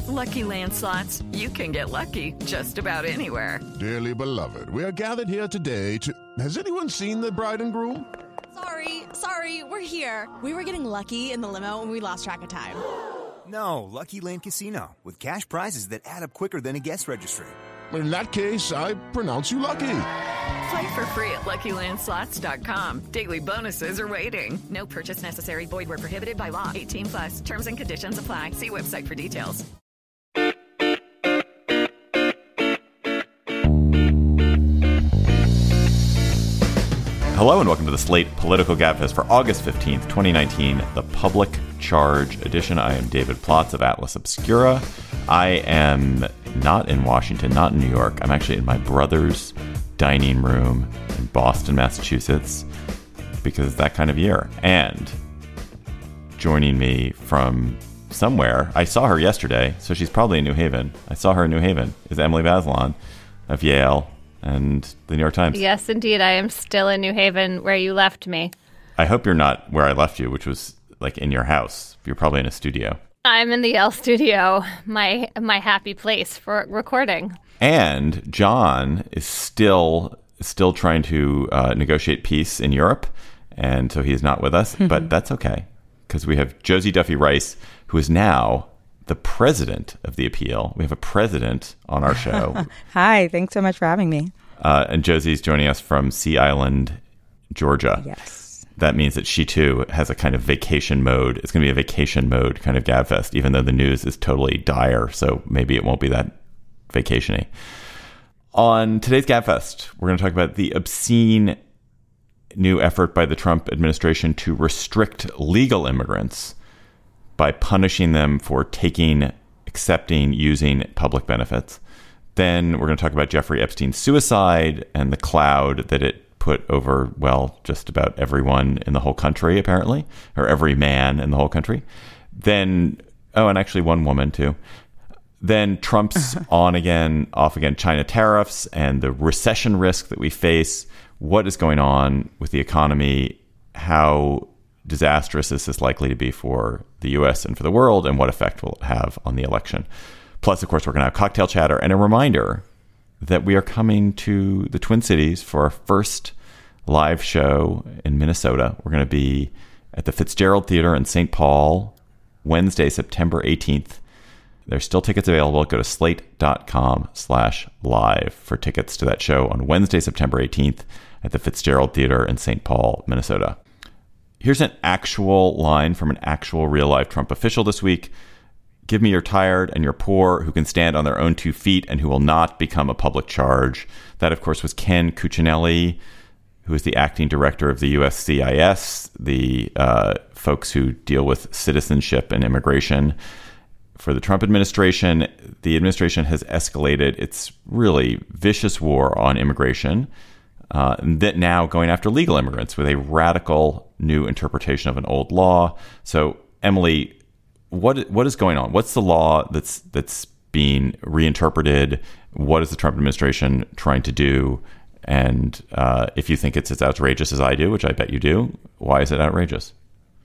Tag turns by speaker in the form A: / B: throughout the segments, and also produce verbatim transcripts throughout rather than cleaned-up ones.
A: With Lucky Land Slots, you can get lucky just about anywhere.
B: Dearly beloved, we are gathered here today to... Has anyone seen the bride and groom?
C: Sorry, sorry, we're here. We were getting lucky in the limo and we lost track of time.
D: No, Lucky Land Casino, with cash prizes that add up quicker than a guest registry.
B: In that case, I pronounce you lucky.
A: Play for free at Lucky Land Slots dot com. Daily bonuses are waiting. No purchase necessary. Void where prohibited by law. eighteen plus. Terms and conditions apply. See website for details.
E: Hello and welcome to the Slate Political Gabfest for August fifteenth, twenty nineteen, the Public Charge edition. I am David Plotz of Atlas Obscura. I am not in Washington, not in New York. I'm actually in my brother's dining room in Boston, Massachusetts, because it's that kind of year. And joining me from somewhere, I saw her yesterday, so she's probably in New Haven. I saw her in New Haven, is Emily Bazelon of Yale and the New York Times.
F: Yes, indeed. I am still in New Haven where you left me.
E: I hope you're not where I left you, which was like in your house. You're probably in a studio.
F: I'm in the Yale studio, my my happy place for recording.
E: And John is still still trying to uh, negotiate peace in Europe, and so he is not with us. But that's okay, because we have Josie Duffy Rice, who is now the president of the appeal. We have a president on our show.
G: Hi, thanks so much for having me.
E: Uh, and Josie's joining us from Sea Island, Georgia.
G: Yes.
E: That means that she, too, has a kind of vacation mode. It's going to be a vacation mode kind of Gabfest, even though the news is totally dire. So maybe it won't be that vacation-y. On today's Gabfest, we're going to talk about the obscene new effort by the Trump administration to restrict legal immigrants by punishing them for taking, accepting, using public benefits. Then we're going to talk about Jeffrey Epstein's suicide and the cloud that it put over, well, just about everyone in the whole country, apparently, or every man in the whole country. Then, oh, and actually one woman, too. Then Trump's on again, off again, China tariffs and the recession risk that we face. What is going on with the economy? How disastrous is this likely to be for the U S and for the world? And what effect will it have on the election? Plus, of course, we're going to have cocktail chatter and a reminder that we are coming to the Twin Cities for our first live show in Minnesota. We're going to be at the Fitzgerald Theater in Saint Paul, Wednesday, September eighteenth. There's still tickets available. Go to slate.com slash live for tickets to that show on Wednesday, September eighteenth at the Fitzgerald Theater in Saint Paul, Minnesota. Here's an actual line from an actual real-life Trump official this week. Give me your tired and your poor who can stand on their own two feet and who will not become a public charge. That, of course, was Ken Cuccinelli, who is the acting director of the U S C I S, the uh, folks who deal with citizenship and immigration. For the Trump administration, the administration has escalated its really vicious war on immigration, uh, that now going after legal immigrants with a radical new interpretation of an old law. So, Emily, What what is going on? What's the law that's that's being reinterpreted? What is the Trump administration trying to do? And uh, if you think it's as outrageous as I do, which I bet you do, why is it outrageous?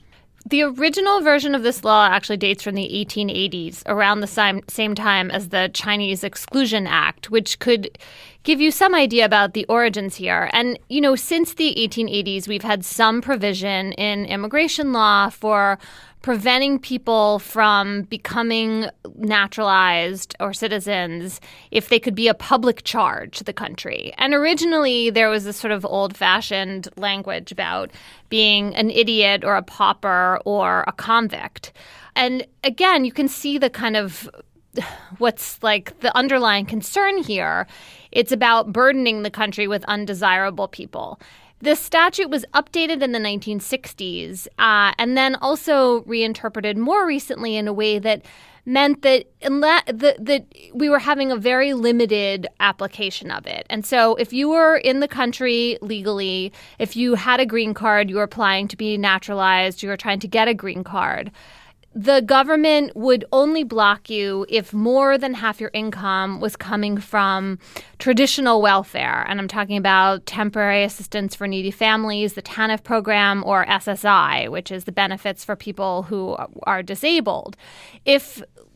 F: The original version of this law actually dates from the eighteen eighties, around the same, same time as the Chinese Exclusion Act, which could give you some idea about the origins here. And, you know, since the eighteen eighties, we've had some provision in immigration law for preventing people from becoming naturalized or citizens if they could be a public charge to the country. And originally, there was this sort of old-fashioned language about being an idiot or a pauper or a convict. And again, you can see the kind of what's like the underlying concern here. It's about burdening the country with undesirable people. The statute was updated in the nineteen sixties uh, and then also reinterpreted more recently in a way that meant that, that, that we were having a very limited application of it. And so if you were in the country legally, if you had a green card, you were applying to be naturalized, you were trying to get a green card, the government would only block you if more than half your income was coming from traditional welfare. And I'm talking about temporary assistance for needy families, the TANF program, or S S I, which is the benefits for people who are disabled. If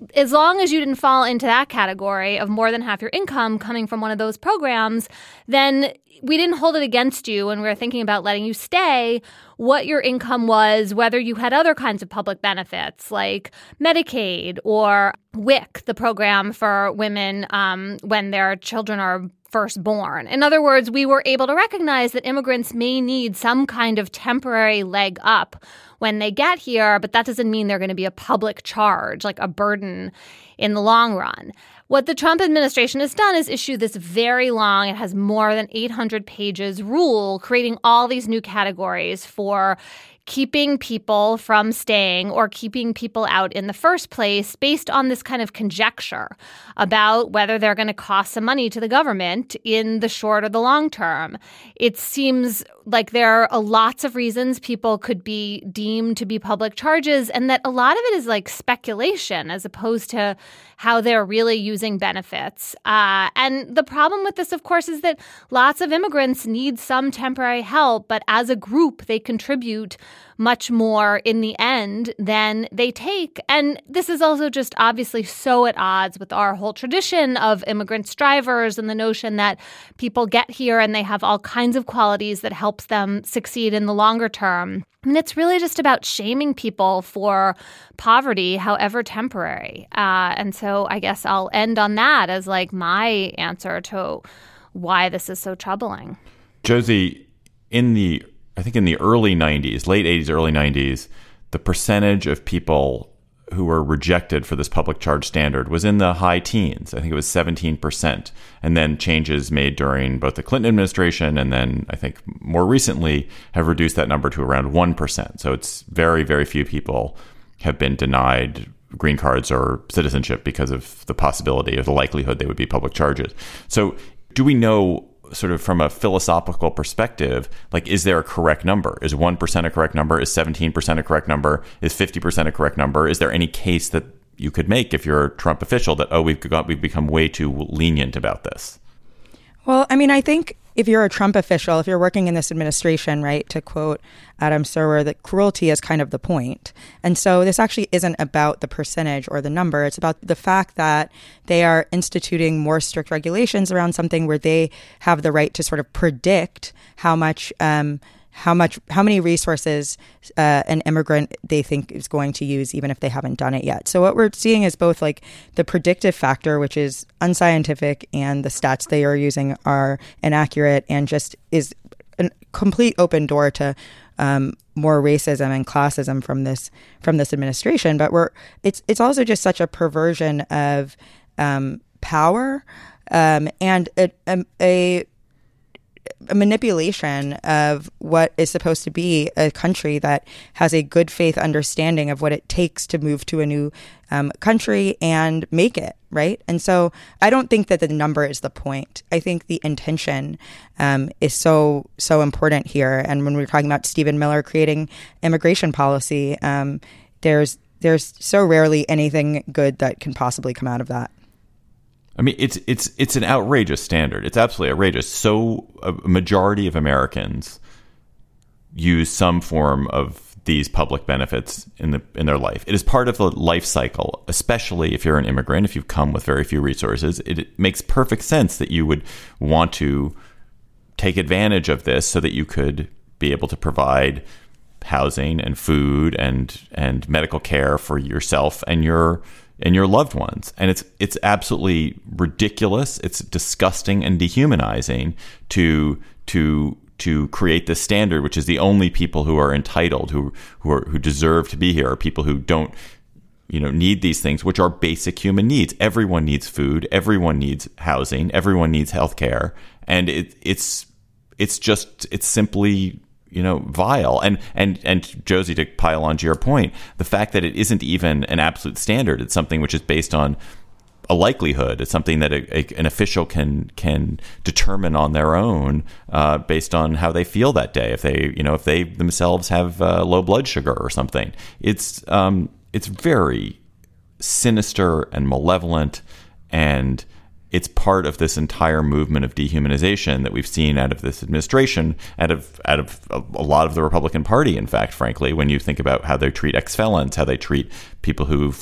F: as long as you didn't fall into that category of more than half your income coming from one of those programs, then we didn't hold it against you when we were thinking about letting you stay, what your income was, whether you had other kinds of public benefits like Medicaid or W I C, the program for women um, when their children are firstborn. In other words, we were able to recognize that immigrants may need some kind of temporary leg up when they get here, but that doesn't mean they're going to be a public charge, like a burden in the long run. What the Trump administration has done is issue this very long, it has more than eight hundred pages rule, creating all these new categories for keeping people from staying or keeping people out in the first place based on this kind of conjecture about whether they're going to cost some money to the government in the short or the long term. It seems like there are lots of reasons people could be deemed to be public charges, and that a lot of it is like speculation as opposed to how they're really using benefits. Uh, and the problem with this, of course, is that lots of immigrants need some temporary help, but as a group, they contribute much more in the end than they take. And this is also just obviously so at odds with our whole tradition of immigrant strivers and the notion that people get here and they have all kinds of qualities that helps them succeed in the longer term. And it's really just about shaming people for poverty, however temporary. Uh, and so I guess I'll end on that as like my answer to why this is so troubling.
E: Josie, in the I think in the early nineties, late eighties, early nineties, the percentage of people who were rejected for this public charge standard was in the high teens. I think it was seventeen percent. And then changes made during both the Clinton administration and then I think more recently have reduced that number to around one percent. So it's very, very few people have been denied green cards or citizenship because of the possibility or the likelihood they would be public charges. So do we know, sort of from a philosophical perspective, like, is there a correct number? Is one percent a correct number? Is seventeen percent a correct number? Is fifty percent a correct number? Is there any case that you could make if you're a Trump official that, oh, we've got, we've become way too lenient about this?
G: Well, I mean, I think if you're a Trump official, if you're working in this administration, right, to quote Adam Serwer, that cruelty is kind of the point. And so this actually isn't about the percentage or the number. It's about the fact that they are instituting more strict regulations around something where they have the right to sort of predict how much um, how much, how many resources uh, an immigrant they think is going to use, even if they haven't done it yet. So what we're seeing is both like the predictive factor, which is unscientific, and the stats they are using are inaccurate and just is a complete open door to um, more racism and classism from this from this administration. But we're it's it's also just such a perversion of um, power um, and a, a, a a manipulation of what is supposed to be a country that has a good faith understanding of what it takes to move to a new um, country and make it, right? And so I don't think that the number is the point. I think the intention um, is so, so important here. And when we're talking about Stephen Miller creating immigration policy, um, there's there's so rarely anything good that can possibly come out of that.
E: I mean, it's it's it's an outrageous standard. It's absolutely outrageous. So a majority of Americans use some form of these public benefits in the in their life. It is part of the life cycle, especially if you're an immigrant, if you've come with very few resources. It, it makes perfect sense that you would want to take advantage of this so that you could be able to provide housing and food and and medical care for yourself and your and your loved ones. And it's it's absolutely ridiculous. It's disgusting and dehumanizing to to to create this standard, which is the only people who are entitled, who who are, who deserve to be here, are people who don't, you know, need these things, which are basic human needs. Everyone needs food. Everyone needs housing. Everyone needs healthcare. And it it's it's just it's simply, you know, vile. And, and, and Josie, to pile on to your point, the fact that it isn't even an absolute standard, it's something which is based on a likelihood. It's something that a, a, an official can, can determine on their own, uh, based on how they feel that day. If they, you know, if they themselves have uh, low blood sugar or something, it's, um, it's very sinister and malevolent, and it's part of this entire movement of dehumanization that we've seen out of this administration, out of out of a lot of the Republican Party, in fact, frankly, when you think about how they treat ex-felons, how they treat people who've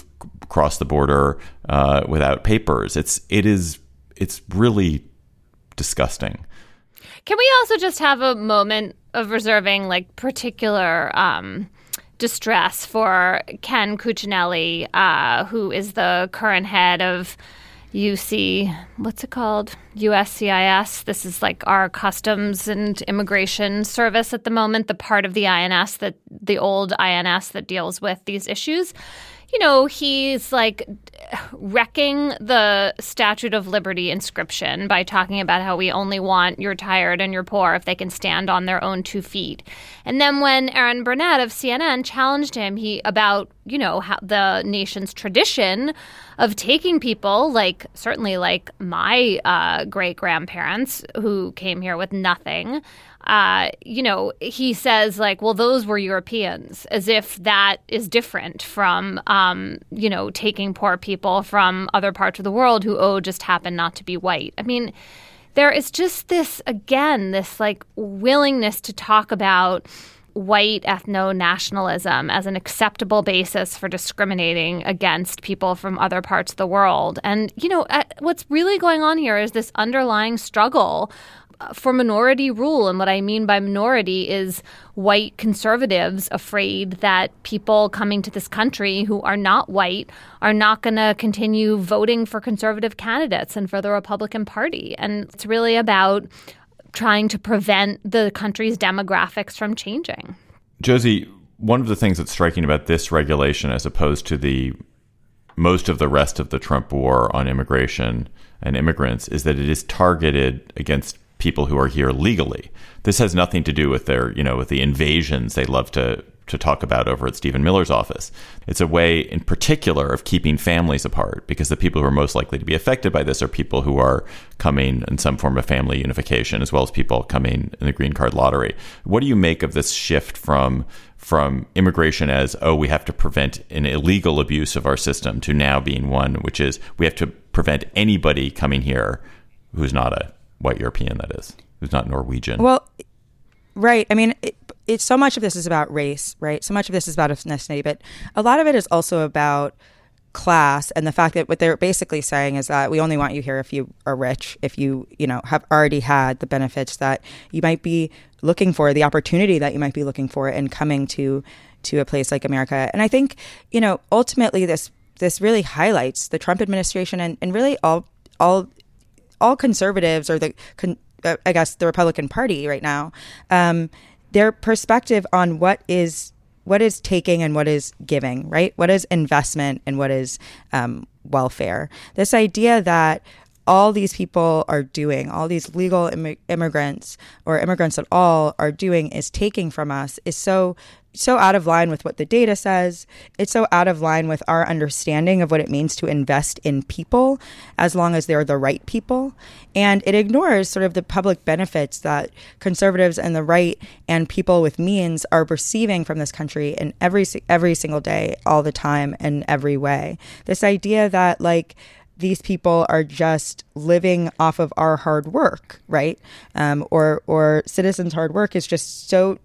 E: cross the border uh, without papers. It's it is it's really disgusting.
F: Can we also just have a moment of reserving like particular um, distress for Ken Cuccinelli, uh, who is the current head of U C, what's it called? U S C I S. This is like our Customs and Immigration Service at the moment, the part of the I N S that the old I N S that deals with these issues. You know, he's like wrecking the Statute of Liberty inscription by talking about how we only want your tired and your poor if they can stand on their own two feet. And then when Erin Burnett of C N N challenged him he about, you know, how the nation's tradition of taking people like certainly like my uh, great grandparents who came here with nothing. Uh, you know, he says like, well, those were Europeans, as if that is different from, um, you know, taking poor people from other parts of the world who, oh, just happen not to be white. I mean, there is just this, again, this like willingness to talk about white ethno-nationalism as an acceptable basis for discriminating against people from other parts of the world. And, you know, what's really going on here is this underlying struggle for minority rule. And what I mean by minority is white conservatives afraid that people coming to this country who are not white are not going to continue voting for conservative candidates and for the Republican Party. And it's really about trying to prevent the country's demographics from changing.
E: Josie, one of the things that's striking about this regulation as opposed to the most of the rest of the Trump war on immigration and immigrants is that it is targeted against people who are here legally. This has nothing to do with their, you know, with the invasions they love to to talk about over at Stephen Miller's office. It's a way in particular of keeping families apart, because the people who are most likely to be affected by this are people who are coming in some form of family unification, as well as people coming in the green card lottery. What do you make of this shift from from immigration as, oh, we have to prevent an illegal abuse of our system, to now being one which is we have to prevent anybody coming here who's not a white European, that is, who's not Norwegian?
G: Well, right. I mean, it, it's so much of this is about race, right? So much of this is about ethnicity, but a lot of it is also about class, and the fact that what they're basically saying is that we only want you here if you are rich, if you, you know, have already had the benefits that you might be looking for, the opportunity that you might be looking for in coming to to a place like America. And I think, you know, ultimately this this really highlights the Trump administration and, and really all all all conservatives, or the, con, uh, I guess, the Republican Party right now, um, their perspective on what is what is taking and what is giving, right? What is investment and what is um, welfare? This idea that all these people are doing, all these legal Im- immigrants or immigrants at all are doing is taking from us is so so out of line with what the data says. It's so out of line with our understanding of what it means to invest in people, as long as they're the right people. And it ignores sort of the public benefits that conservatives and the right and people with means are receiving from this country in every every single day, all the time, in every way. This idea that, like, these people are just living off of our hard work, right? Um, or or citizens' hard work is just so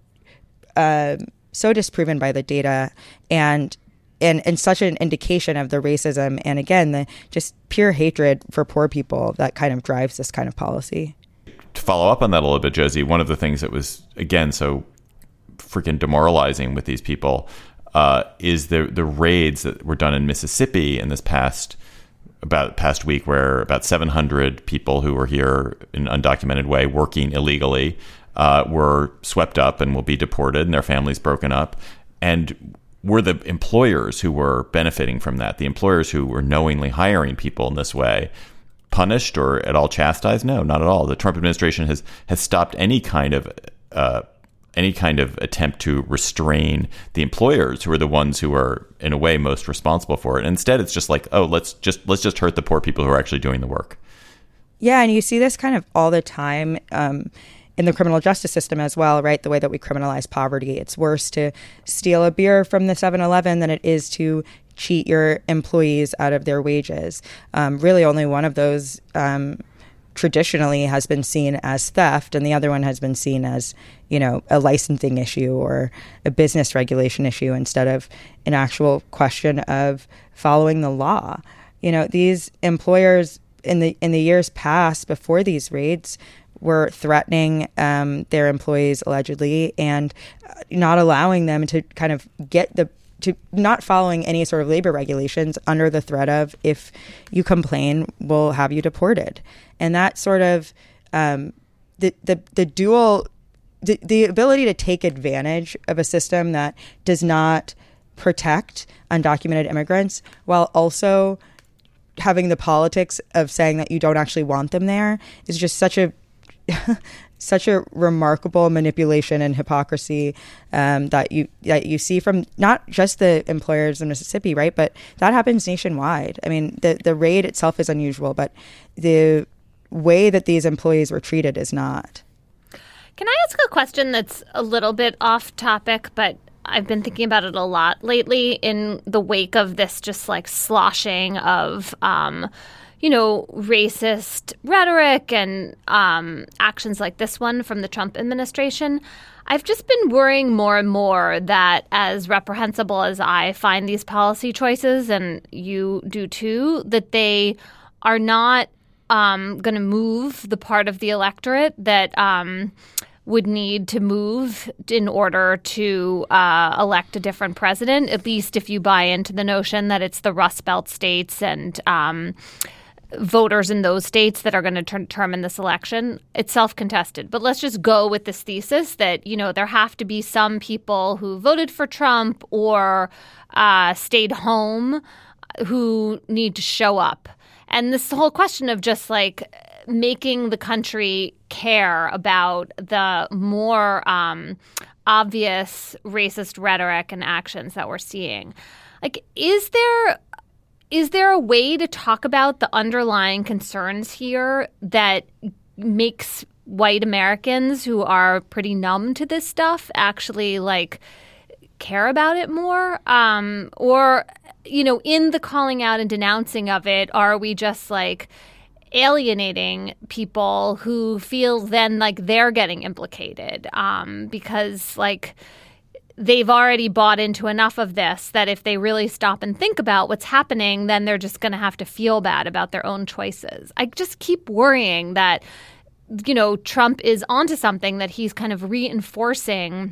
G: uh, so disproven by the data, and and and such an indication of the racism and, again, the just pure hatred for poor people that kind of drives this kind of policy.
E: To follow up on that a little bit, Josie, one of the things that was, again, so freaking demoralizing with these people uh, is the the raids that were done in Mississippi in this past about past week, where about seven hundred people who were here in an undocumented way working illegally uh, were swept up and will be deported, and their families broken up. And were the employers who were benefiting from that, the employers who were knowingly hiring people in this way, punished or at all chastised? No, not at all. The Trump administration has has stopped any kind of uh, any kind of attempt to restrain the employers, who are the ones who are, in a way, most responsible for it. And instead, it's just like, oh, let's just let's just hurt the poor people who are actually doing the work.
G: Yeah, and you see this kind of all the time um, in the criminal justice system as well, right? The way that we criminalize poverty. It's worse to steal a beer from the seven eleven than it is to cheat your employees out of their wages. Um, really, only one of those um, traditionally has been seen as theft, and the other one has been seen as, you know, a licensing issue or a business regulation issue instead of an actual question of following the law. You know, these employers in the in the years past before these raids were threatening um, their employees allegedly and not allowing them to kind of get the to not following any sort of labor regulations under the threat of, if you complain, we'll have you deported. And that sort of um, the, the the dual the, the ability to take advantage of a system that does not protect undocumented immigrants while also having the politics of saying that you don't actually want them there is just such a such a remarkable manipulation and hypocrisy um, that you that you see from not just the employers in Mississippi, right? But that happens nationwide. I mean, the the raid itself is unusual, but the way that these employees were treated is not.
F: Can I ask a question that's a little bit off topic, but I've been thinking about it a lot lately in the wake of this just like sloshing of um, you know, racist rhetoric and um, actions like this one from the Trump administration. I've just been worrying more and more that, as reprehensible as I find these policy choices, and you do too, that they are not um, going to move the part of the electorate that um, would need to move in order to uh, elect a different president, at least if you buy into the notion that it's the Rust Belt states and um, voters in those states that are going to determine this election. It's self-contested. But let's just go with this thesis that, you know, there have to be some people who voted for Trump or uh, stayed home who need to show up. And this whole question of just like making the country care about the more um, obvious racist rhetoric and actions that we're seeing. Like, is there is there a way to talk about the underlying concerns here that makes white Americans who are pretty numb to this stuff actually like care about it more? Um, or, you know, in the calling out and denouncing of it, are we just like alienating people who feel then like they're getting implicated um, because like they've already bought into enough of this that if they really stop and think about what's happening, then they're just going to have to feel bad about their own choices. I just keep worrying that, you know, Trump is onto something, that he's kind of reinforcing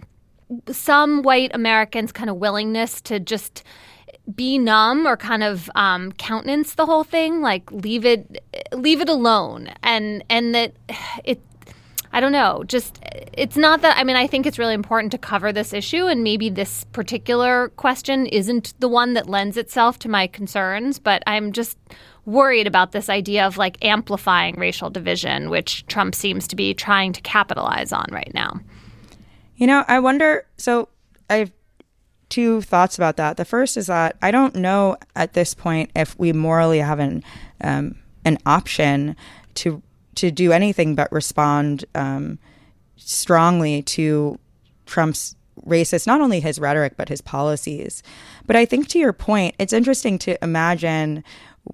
F: some white Americans' kind of willingness to just be numb or kind of um, countenance the whole thing, like leave it, leave it alone, and and that it. I don't know. Just it's not that. I mean, I think it's really important to cover this issue, and maybe this particular question isn't the one that lends itself to my concerns. But I'm just worried about this idea of like amplifying racial division, which Trump seems to be trying to capitalize on right now.
G: You know, I wonder. So I have two thoughts about that. The first is that I don't know at this point if we morally have an um, an option to. to do anything but respond um, strongly to Trump's racist, not only his rhetoric, but his policies. But I think to your point, it's interesting to imagine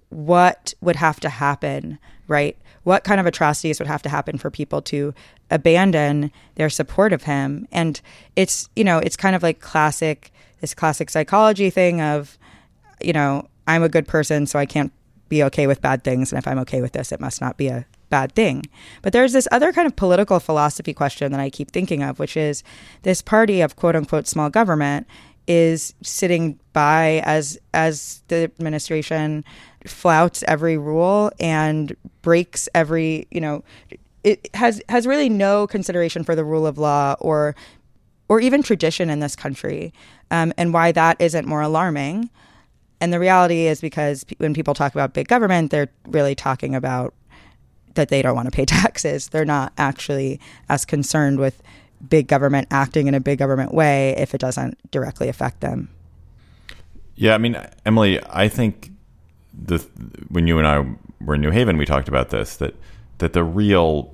G: what would have to happen, right? What kind of atrocities would have to happen for people to abandon their support of him? And it's, you know, it's kind of like classic, this classic psychology thing of, you know, I'm a good person, so I can't be okay with bad things. And if I'm okay with this, it must not be a bad thing. But there's this other kind of political philosophy question that I keep thinking of, which is this party of quote unquote small government is sitting by as as the administration flouts every rule and breaks every, you know, it has has really no consideration for the rule of law or or even tradition in this country, um, and why that isn't more alarming. And the reality is because when people talk about big government, they're really talking about that they don't want to pay taxes. They're not actually as concerned with big government acting in a big government way if it doesn't directly affect them.
E: Yeah, I mean, Emily, I think the when you and I were in New Haven, we talked about this, that that the real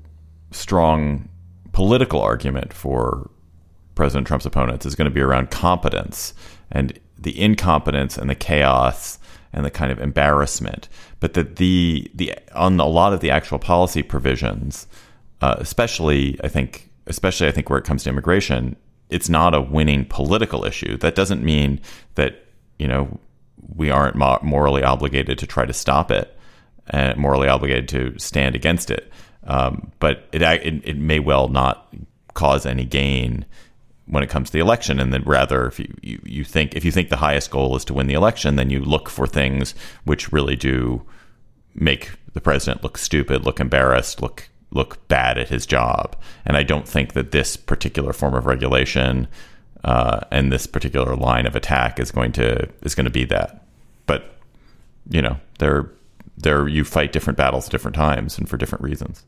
E: strong political argument for President Trump's opponents is going to be around competence and the incompetence and the chaos and the kind of embarrassment. But that the the on a lot of the actual policy provisions, uh, especially I think especially I think where it comes to immigration, it's not a winning political issue. That doesn't mean that, you know, we aren't mo- morally obligated to try to stop it and morally obligated to stand against it. Um, but it, it it may well not cause any gain when it comes to the election. And then rather, if you, you, you think if you think the highest goal is to win the election, then you look for things which really do make the president look stupid, look embarrassed, look look bad at his job. And I don't think that this particular form of regulation uh, and this particular line of attack is going to is going to be that. But you know, there there you fight different battles at different times and for different reasons.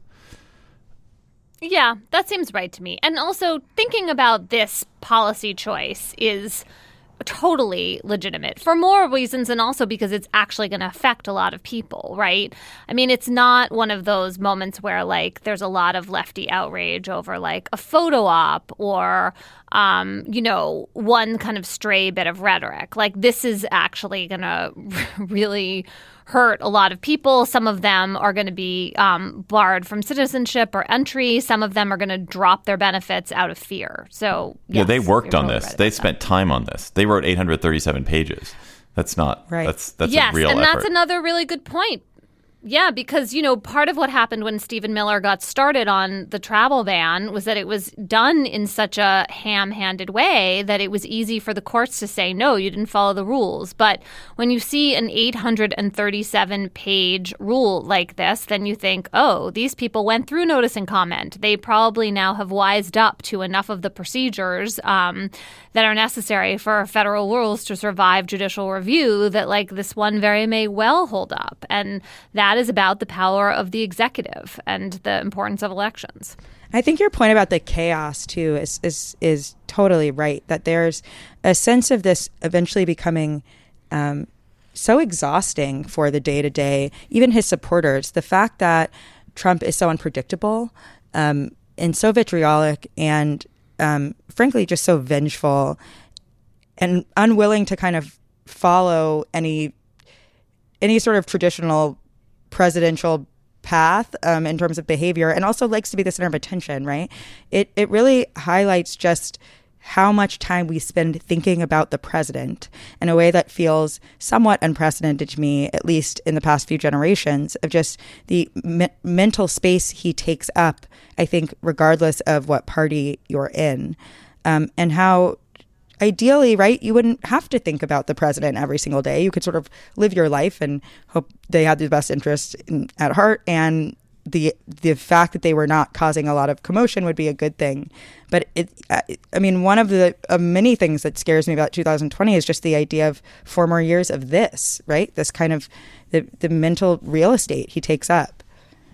F: Yeah, that seems right to me. And also thinking about this policy choice is totally legitimate for more reasons, and also because it's actually going to affect a lot of people, right? I mean, it's not one of those moments where like there's a lot of lefty outrage over like a photo op or, um, you know, one kind of stray bit of rhetoric. Like this is actually going to really hurt a lot of people. Some of them are going to be um, barred from citizenship or entry. Some of them are going to drop their benefits out of fear. So yes,
E: yeah, they worked on
F: totally
E: this.
F: Right
E: they spent
F: that.
E: time on this. They wrote eight hundred thirty-seven pages. That's not right. That's that's
F: yes,
E: a real
F: and
E: effort.
F: That's another really good point. Yeah, because, you know, part of what happened when Stephen Miller got started on the travel ban was that it was done in such a ham-handed way that it was easy for the courts to say, no, you didn't follow the rules. But when you see an eight hundred thirty-seven page rule like this, then you think, oh, these people went through notice and comment. They probably now have wised up to enough of the procedures um, that are necessary for federal rules to survive judicial review that, like, this one very may well hold up. And that That is about the power of the executive and the importance of elections.
G: I think your point about the chaos, too, is, is, is totally right, that there's a sense of this eventually becoming um, so exhausting for the day-to-day, even his supporters. The fact that Trump is so unpredictable um, and so vitriolic and, um, frankly, just so vengeful and unwilling to kind of follow any any sort of traditional presidential path um, in terms of behavior, and also likes to be the center of attention, right? It it really highlights just how much time we spend thinking about the president in a way that feels somewhat unprecedented to me, at least in the past few generations, of just the me- mental space he takes up, I think, regardless of what party you're in, um, and how ideally, right, you wouldn't have to think about the president every single day. You could sort of live your life and hope they had the best interest in, at heart, and the the fact that they were not causing a lot of commotion would be a good thing. But it, I mean, one of the uh, many things that scares me about two thousand twenty is just the idea of four more years of this, right? This kind of the, the mental real estate he takes up.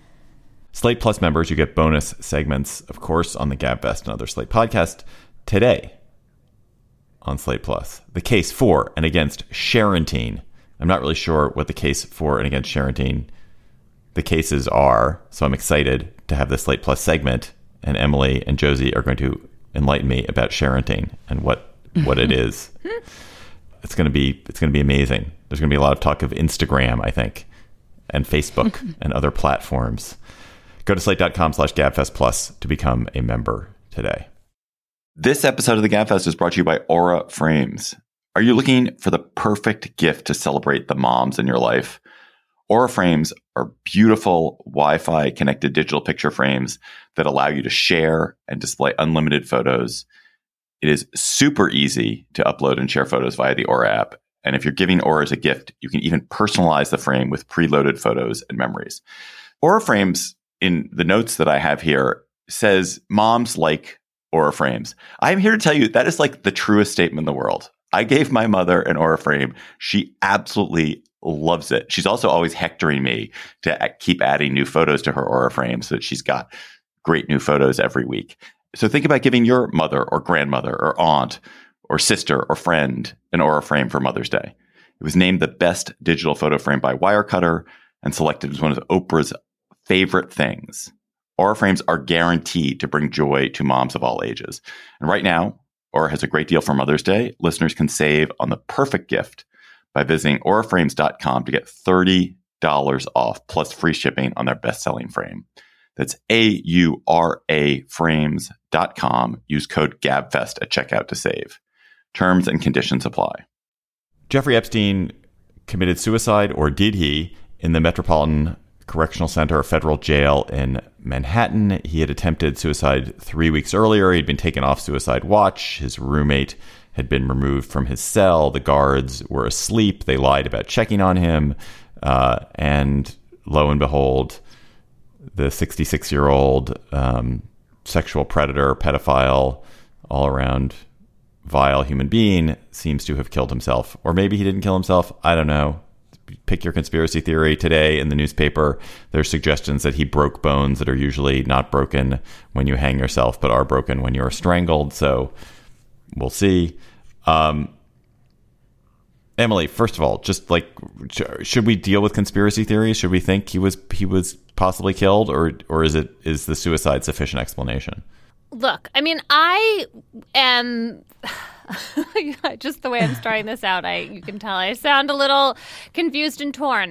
E: Slate Plus members, you get bonus segments, of course, on the GabFest and other Slate podcasts. Today on Slate Plus, the case for and against Sharentine. I'm not really sure what the case for and against Sharentine the cases are, so I'm excited to have the Slate Plus segment, and Emily and Josie are going to enlighten me about Sharentine and what what it is. It's going to be it's going to be amazing. There's going to be a lot of talk of Instagram, I think, and Facebook and other platforms. Go to slate.com slash gabfest plus to become a member today. This episode of the GabFest is brought to you by Aura Frames. Are you looking for the perfect gift to celebrate the moms in your life? Aura Frames are beautiful Wi-Fi connected digital picture frames that allow you to share and display unlimited photos. It is super easy to upload and share photos via the Aura app. And if you're giving Aura as a gift, you can even personalize the frame with preloaded photos and memories. Aura Frames, in the notes that I have here, says moms like Aura Frames. I'm here to tell you that is like the truest statement in the world. I gave my mother an Aura frame. She absolutely loves it. She's also always hectoring me to keep adding new photos to her Aura frame so that she's got great new photos every week. So think about giving your mother or grandmother or aunt or sister or friend an Aura frame for Mother's Day. It was named the best digital photo frame by Wirecutter and selected as one of Oprah's favorite things. Aura frames are guaranteed to bring joy to moms of all ages. And right now, Aura has a great deal for Mother's Day. Listeners can save on the perfect gift by visiting aura frames dot com to get thirty dollars off plus free shipping on their best-selling frame. That's A U R A frames dot com. Use code GABFEST at checkout to save. Terms and conditions apply. Jeffrey Epstein committed suicide, or did he, in the Metropolitan Correctional Center, a federal jail in Manhattan. He had attempted suicide three weeks earlier. He'd been taken off suicide watch. His roommate had been removed from his cell. The guards were asleep. They lied about checking on him. Uh, and lo and behold, the sixty-six-year-old um, sexual predator, pedophile, all-around vile human being seems to have killed himself. Or maybe he didn't kill himself. I don't know. Pick your conspiracy theory. Today in the newspaper, there's suggestions that he broke bones that are usually not broken when you hang yourself, but are broken when you're strangled. So we'll see. Um, Emily, first of all, just like, should we deal with conspiracy theories? Should we think he was he was possibly killed, or or is it is the suicide sufficient explanation?
F: Look, I mean, I am just the way I'm starting this out. I you can tell I sound a little confused and torn.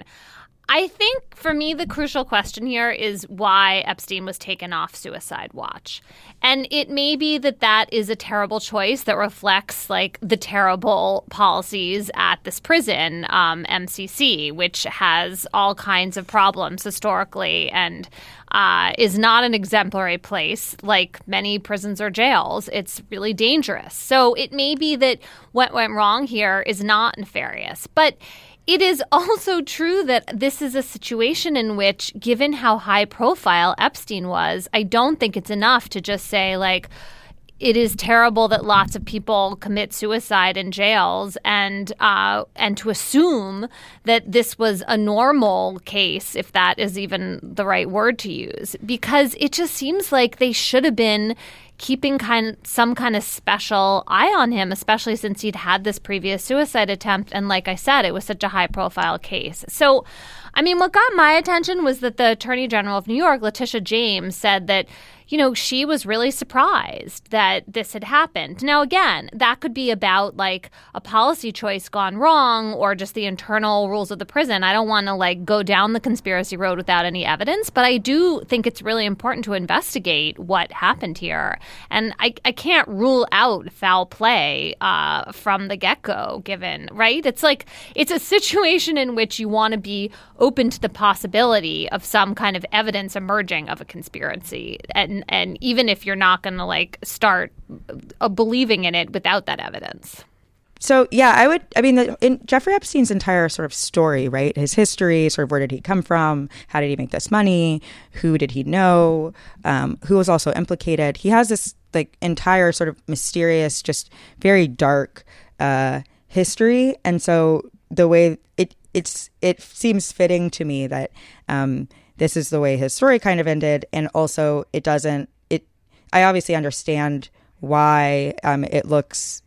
F: I think for me, the crucial question here is why Epstein was taken off suicide watch. And it may be that that is a terrible choice that reflects like the terrible policies at this prison, um, M C C, which has all kinds of problems historically and uh, is not an exemplary place like many prisons or jails. It's really dangerous. So it may be that what went wrong here is not nefarious. But it is also true that this is a situation in which, given how high profile Epstein was, I don't think it's enough to just say, like, it is terrible that lots of people commit suicide in jails and uh, and to assume that this was a normal case, if that is even the right word to use, because it just seems like they should have been keeping kind some kind of special eye on him, especially since he'd had this previous suicide attempt. And like I said, it was such a high profile case. So, I mean, what got my attention was that the Attorney General of New York, Letitia James, said that, you know, she was really surprised that this had happened. Now, again, that could be about like a policy choice gone wrong or just the internal rules of the prison. I don't want to like go down the conspiracy road without any evidence, but I do think it's really important to investigate what happened here. And I, I can't rule out foul play uh, from the get-go, given, right? It's like it's a situation in which you want to be open to the possibility of some kind of evidence emerging of a conspiracy. And And even if you're not going to like start uh, believing in it without that evidence.
G: So, yeah, I would I mean, the, in Jeffrey Epstein's entire sort of story, right, his history, sort of where did he come from? How did he make this money? Who did he know? Um, who was also implicated? He has this like entire sort of mysterious, just very dark uh, history. And so the way it it's it seems fitting to me that um this is the way his story kind of ended. And also it doesn't, it, I obviously understand why um, it looks,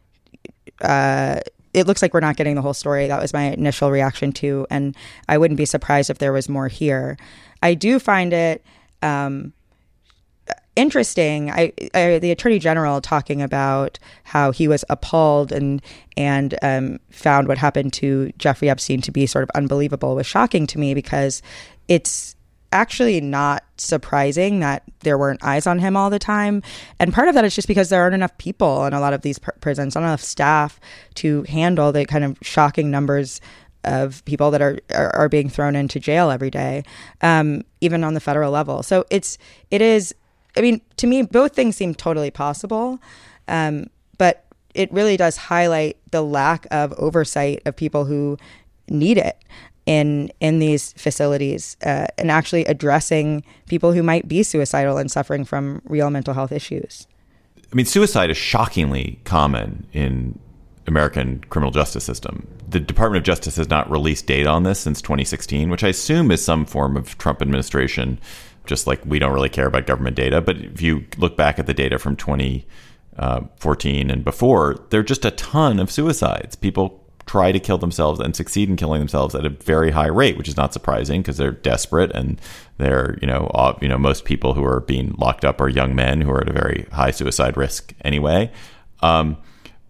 G: uh, it looks like we're not getting the whole story. That was my initial reaction too. And I wouldn't be surprised if there was more here. I do find it um, interesting. I, I, the Attorney General talking about how he was appalled and, and um, found what happened to Jeffrey Epstein to be sort of unbelievable was shocking to me, because it's actually not surprising that there weren't eyes on him all the time. And part of that is just because there aren't enough people in a lot of these pr- prisons, not enough staff to handle the kind of shocking numbers of people that are, are, are being thrown into jail every day, um, even on the federal level. So it's, it is, I mean, to me, both things seem totally possible. Um, but it really does highlight the lack of oversight of people who need it in in these facilities, uh, and actually addressing people who might be suicidal and suffering from real mental health issues.
E: I mean, suicide is shockingly common in American criminal justice system. The Department of Justice has not released data on this since twenty sixteen, which I assume is some form of Trump administration, just like we don't really care about government data. But if you look back at the data from twenty fourteen and before, there are just a ton of suicides. People try to kill themselves and succeed in killing themselves at a very high rate, which is not surprising because they're desperate and they're, you know, uh, you know, most people who are being locked up are young men who are at a very high suicide risk anyway. Um,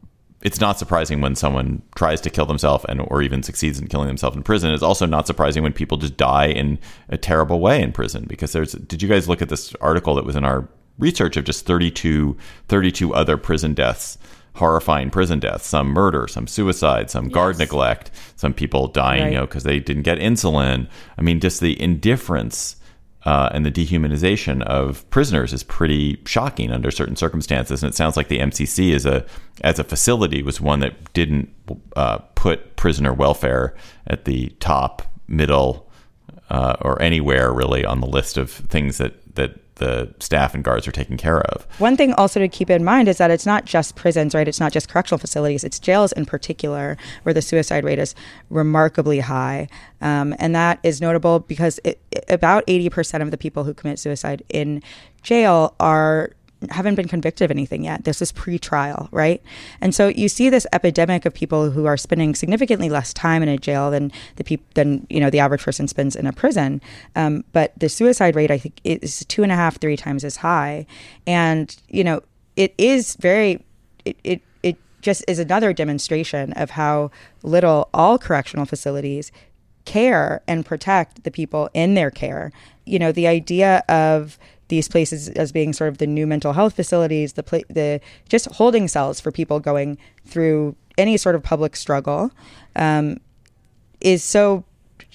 E: it's not surprising when someone tries to kill themselves and or even succeeds in killing themselves in prison. It's also not surprising when people just die in a terrible way in prison, because there's, did you guys look at this article that was in our research of just thirty-two, thirty-two other prison deaths, horrifying prison deaths, some murder, some suicide, some yes. guard neglect, some people dying, right. you know, because they didn't get insulin. I mean, just the indifference Uh, and the dehumanization of prisoners is pretty shocking under certain circumstances. And it sounds like the M C C as a as a facility was one that didn't uh, put prisoner welfare at the top, middle, uh, or anywhere really on the list of things that, that the staff and guards are taking care of.
G: One thing also to keep in mind is that it's not just prisons, right? It's not just correctional facilities. It's jails in particular, where the suicide rate is remarkably high. Um, and that is notable because it, about eighty percent of the people who commit suicide in jail are haven't been convicted of anything yet. This is pre-trial, right? And so you see this epidemic of people who are spending significantly less time in a jail than the people than you know the average person spends in a prison. Um, but the suicide rate, I think, is two and a half, three times as high. And you know, it is very it it it just is another demonstration of how little all correctional facilities care and protect the people in their care. You know, the idea of these places as being sort of the new mental health facilities, the pla- the just holding cells for people going through any sort of public struggle, um, is so,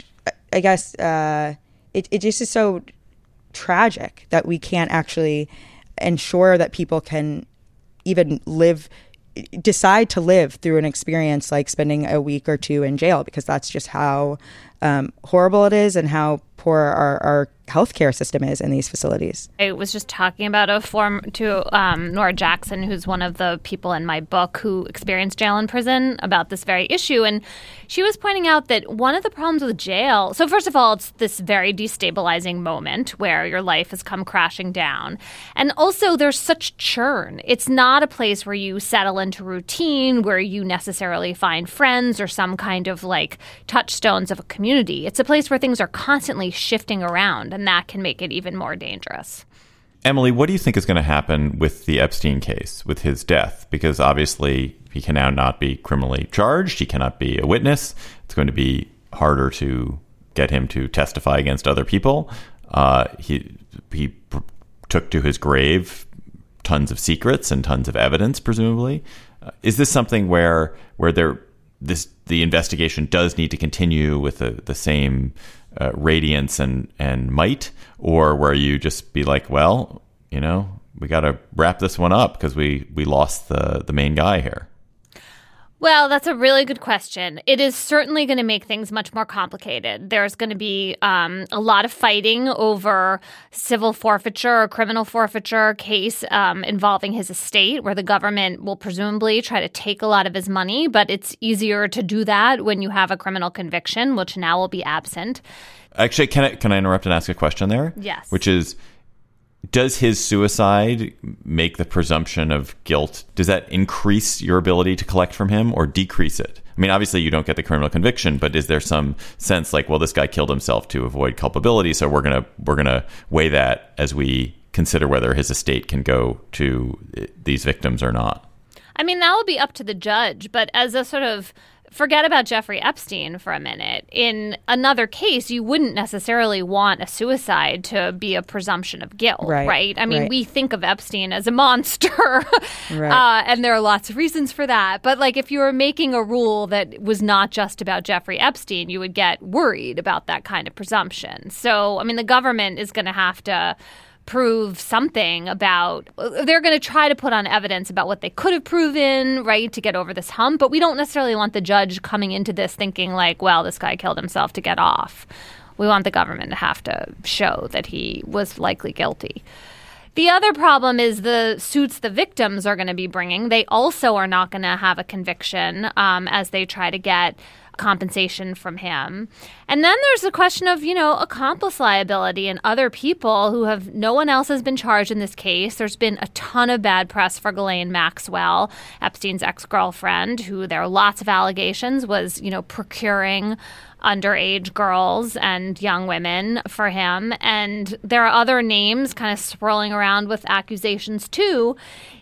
G: I guess, uh, it, it just is so tragic that we can't actually ensure that people can even live, decide to live through an experience like spending a week or two in jail, because that's just how um, horrible it is and how poor our, our healthcare system is in these facilities.
F: I was just talking about a form to um, Nora Jackson, who's one of the people in my book who experienced jail and prison, about this very issue. And she was pointing out that one of the problems with jail, so first of all, it's this very destabilizing moment where your life has come crashing down. And also there's such churn. It's not a place where you settle into routine, where you necessarily find friends or some kind of like touchstones of a community. It's a place where things are constantly shifting around, and that can make it even more dangerous.
E: Emily, what do you think is going to happen with the Epstein case, with his death? Because obviously he can now not be criminally charged. He cannot be a witness. It's going to be harder to get him to testify against other people. Uh, he he pr- took to his grave tons of secrets and tons of evidence, presumably. Uh, is this something where where there this the investigation does need to continue with the, the same uh, radiance and, and might, or where you just be like, well, you know, we got to wrap this one up because we, we lost the, the main guy here?
F: Well, that's a really good question. It is certainly going to make things much more complicated. There's going to be um, a lot of fighting over civil forfeiture or criminal forfeiture case um, involving his estate, where the government will presumably try to take a lot of his money. But it's easier to do that when you have a criminal conviction, which now will be absent.
E: Actually, can I, can I interrupt and ask a question there?
F: Yes.
E: Which is, does his suicide make the presumption of guilt? Does that increase your ability to collect from him or decrease it? I mean, obviously you don't get the criminal conviction, but is there some sense like, well, this guy killed himself to avoid culpability, so we're gonna we're gonna weigh that as we consider whether his estate can go to these victims or not?
F: I mean, that will be up to the judge, but as a sort of forget about Jeffrey Epstein for a minute. In another case, you wouldn't necessarily want a suicide to be a presumption of guilt, right? right? I mean,
G: right.
F: we think of Epstein as a monster,
G: right.
F: uh, and there are lots of reasons for that. But like, if you were making a rule that was not just about Jeffrey Epstein, you would get worried about that kind of presumption. So, I mean, the government is going to have to prove something about, they're going to try to put on evidence about what they could have proven, right, to get over this hump. But we don't necessarily want the judge coming into this thinking like, well, this guy killed himself to get off. We want the government to have to show that he was likely guilty. The other problem is the suits the victims are going to be bringing. They also are not going to have a conviction um, as they try to get compensation from him. And then there's the question of, you know, accomplice liability and other people who have, no one else has been charged in this case. There's been a ton of bad press for Ghislaine Maxwell, Epstein's ex-girlfriend, who there are lots of allegations was, you know, procuring underage girls and young women for him. And there are other names kind of swirling around with accusations too.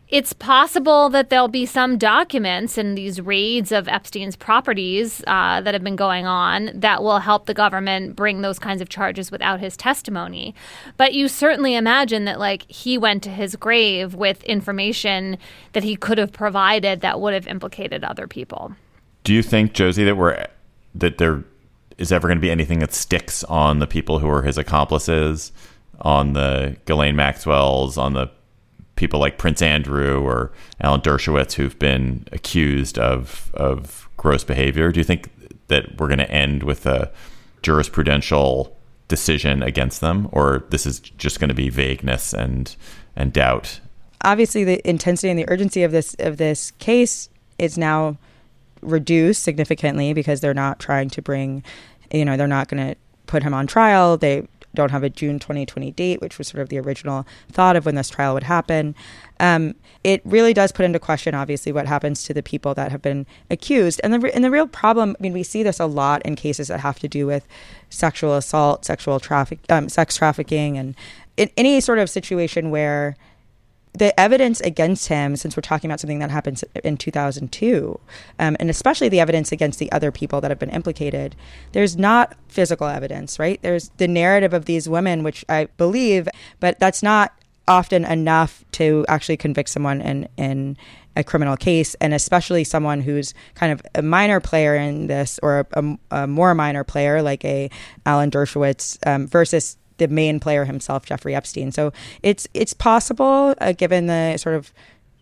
F: It's possible that there'll be some documents in these raids of Epstein's properties uh, that have been going on that will help the government bring those kinds of charges without his testimony. But you certainly imagine that, like, he went to his grave with information that he could have provided that would have implicated other people.
E: Do you think, Josie, that we're that there is ever going to be anything that sticks on the people who are his accomplices, on the Ghislaine Maxwells, on the people like Prince Andrew or Alan Dershowitz who've been accused of of gross behavior? Do you think that we're going to end with a jurisprudential decision against them, or this is just going to be vagueness and and doubt?
G: Obviously, the intensity and the urgency of this of this case is now reduced significantly because they're not trying to bring, you know, they're not going to put him on trial. They don't have a June twenty twenty date, which was sort of the original thought of when this trial would happen. Um, it really does put into question, obviously, what happens to the people that have been accused. And the and the real problem, I mean, we see this a lot in cases that have to do with sexual assault, sexual traffic, um, sex trafficking, and in any sort of situation where the evidence against him, since we're talking about something that happened in two thousand two, um, and especially the evidence against the other people that have been implicated, there's not physical evidence, right? There's the narrative of these women, which I believe, but that's not often enough to actually convict someone in, in a criminal case, and especially someone who's kind of a minor player in this, or a, a more minor player like a Alan Dershowitz um, versus the main player himself, Jeffrey Epstein. So it's it's possible, uh, given the sort of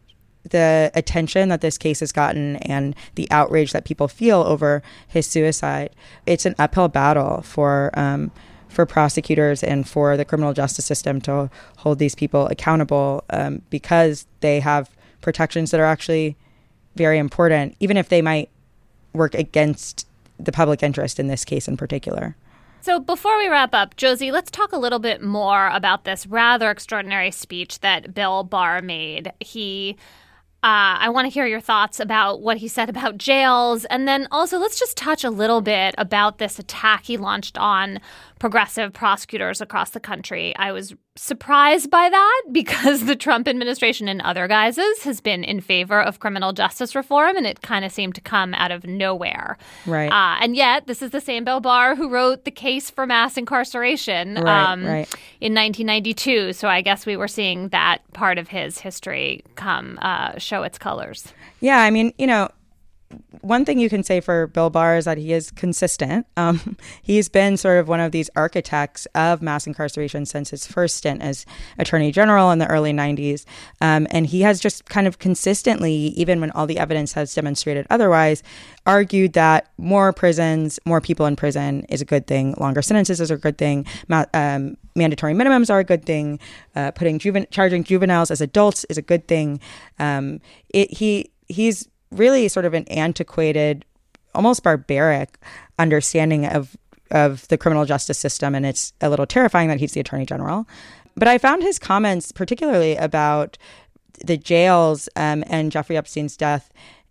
G: the attention that this case has gotten and the outrage that people feel over his suicide, it's an uphill battle for um, for prosecutors and for the criminal justice system to hold these people accountable um, because they have protections that are actually very important, even if they might work against the public interest in this case in particular.
F: So before we wrap up, Josie, let's talk a little bit more about this rather extraordinary speech that Bill Barr made. He, uh, I want to hear your thoughts about what he said about jails. And then also let's just touch a little bit about this attack he launched on progressive prosecutors across the country. I was surprised by that because the Trump administration in other guises has been in favor of criminal justice reform, and it kind of seemed to come out of nowhere.
G: Right.
F: Uh, and yet, this is the same Bill Barr who wrote The Case for Mass Incarceration
G: right,
F: um,
G: right.
F: in nineteen ninety-two. So I guess we were seeing that part of his history come uh, show its colors.
G: Yeah, I mean, you know, one thing you can say for Bill Barr is that he is consistent. Um, he's been sort of one of these architects of mass incarceration since his first stint as Attorney General in the early nineties. Um, and he has just kind of consistently, even when all the evidence has demonstrated otherwise, argued that more prisons, more people in prison is a good thing. Longer sentences is a good thing. Ma- um, mandatory minimums are a good thing. Uh, putting juven- charging juveniles as adults is a good thing. Um, it, he he's really sort of an antiquated, almost barbaric understanding of of the criminal justice system, and it's a little terrifying that he's the Attorney General. But I found his comments, particularly about the jails um, and Jeffrey Epstein's death,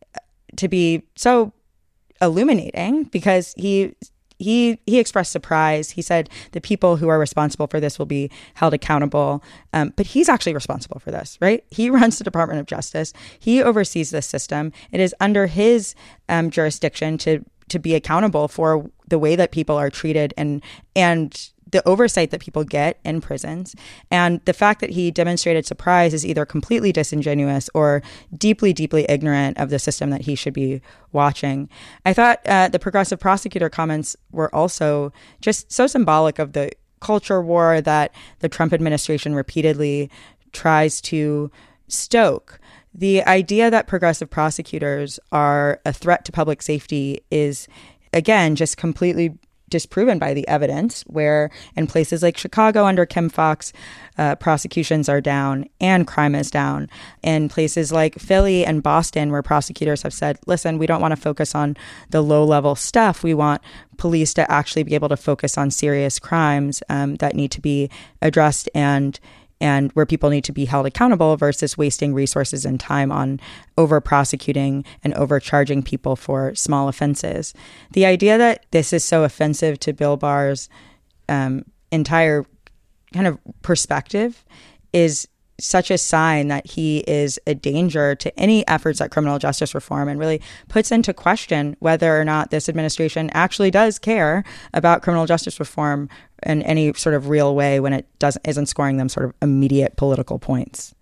G: to be so illuminating because he he he expressed surprise. He said the people who are responsible for this will be held accountable. Um, but he's actually responsible for this, right? He runs the Department of Justice. He oversees this system. It is under his um, jurisdiction to to be accountable for the way that people are treated and and the oversight that people get in prisons. And the fact that he demonstrated surprise is either completely disingenuous or deeply, deeply ignorant of the system that he should be watching. I thought uh, the progressive prosecutor comments were also just so symbolic of the culture war that the Trump administration repeatedly tries to stoke. The idea that progressive prosecutors are a threat to public safety is, again, just completely disproven by the evidence, where in places like Chicago under Kim Foxx, uh, prosecutions are down and crime is down. In places like Philly and Boston, where prosecutors have said, listen, we don't want to focus on the low-level stuff. We want police to actually be able to focus on serious crimes um, that need to be addressed and and where people need to be held accountable versus wasting resources and time on over-prosecuting and overcharging people for small offenses. The idea that this is so offensive to Bill Barr's um, entire kind of perspective is such a sign that he is a danger to any efforts at criminal justice reform, and really puts into question whether or not this administration actually does care about criminal justice reform in any sort of real way when it doesn't isn't scoring them sort of immediate political points.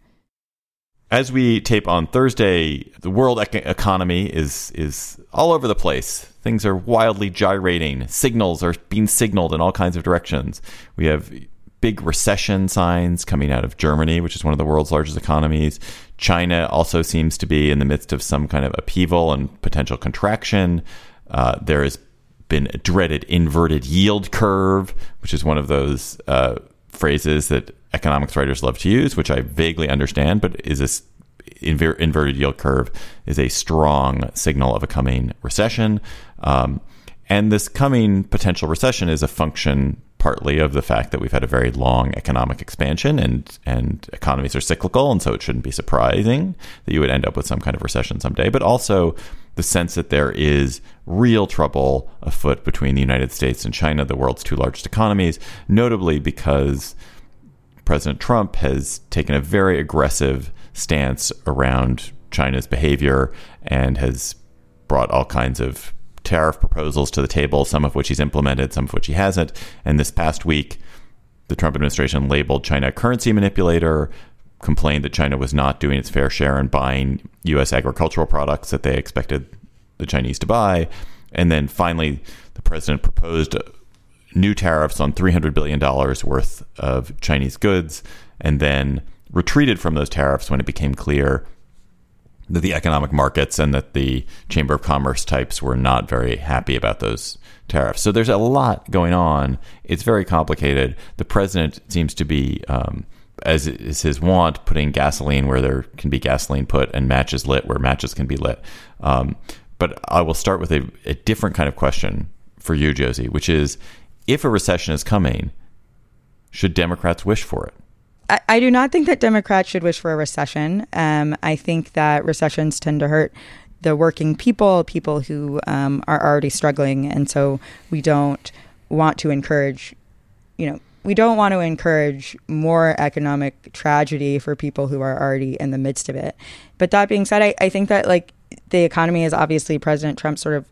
E: As we tape on Thursday, the world ec- economy is is all over the place. Things are wildly gyrating. Signals are being signaled in all kinds of directions. We have big recession signs coming out of Germany, which is one of the world's largest economies. China also seems to be in the midst of some kind of upheaval and potential contraction. Uh, there has been a dreaded inverted yield curve, which is one of those uh, phrases that economics writers love to use, which I vaguely understand, but is this inver- inverted yield curve is a strong signal of a coming recession. Um, and this coming potential recession is a function partly of the fact that we've had a very long economic expansion, and and economies are cyclical, and so it shouldn't be surprising that you would end up with some kind of recession someday, but also the sense that there is real trouble afoot between the United States and China, the world's two largest economies, notably because President Trump has taken a very aggressive stance around China's behavior and has brought all kinds of tariff proposals to the table, some of which he's implemented, some of which he hasn't. And this past week, the Trump administration labeled China a currency manipulator, complained that China was not doing its fair share in buying U S agricultural products that they expected the Chinese to buy. And then finally, the president proposed new tariffs on three hundred billion dollars worth of Chinese goods, and then retreated from those tariffs when it became clear that the economic markets and that the Chamber of Commerce types were not very happy about those tariffs. So there's a lot going on. It's very complicated. The president seems to be, um, as is his wont, putting gasoline where there can be gasoline put and matches lit where matches can be lit. Um, but I will start with a, a different kind of question for you, Josie, which is, if a recession is coming, should Democrats wish for it?
G: I, I do not think that Democrats should wish for a recession. Um, I think that recessions tend to hurt the working people, people who um, are already struggling. And so we don't want to encourage, you know, we don't want to encourage more economic tragedy for people who are already in the midst of it. But that being said, I, I think that like the economy is obviously President Trump's sort of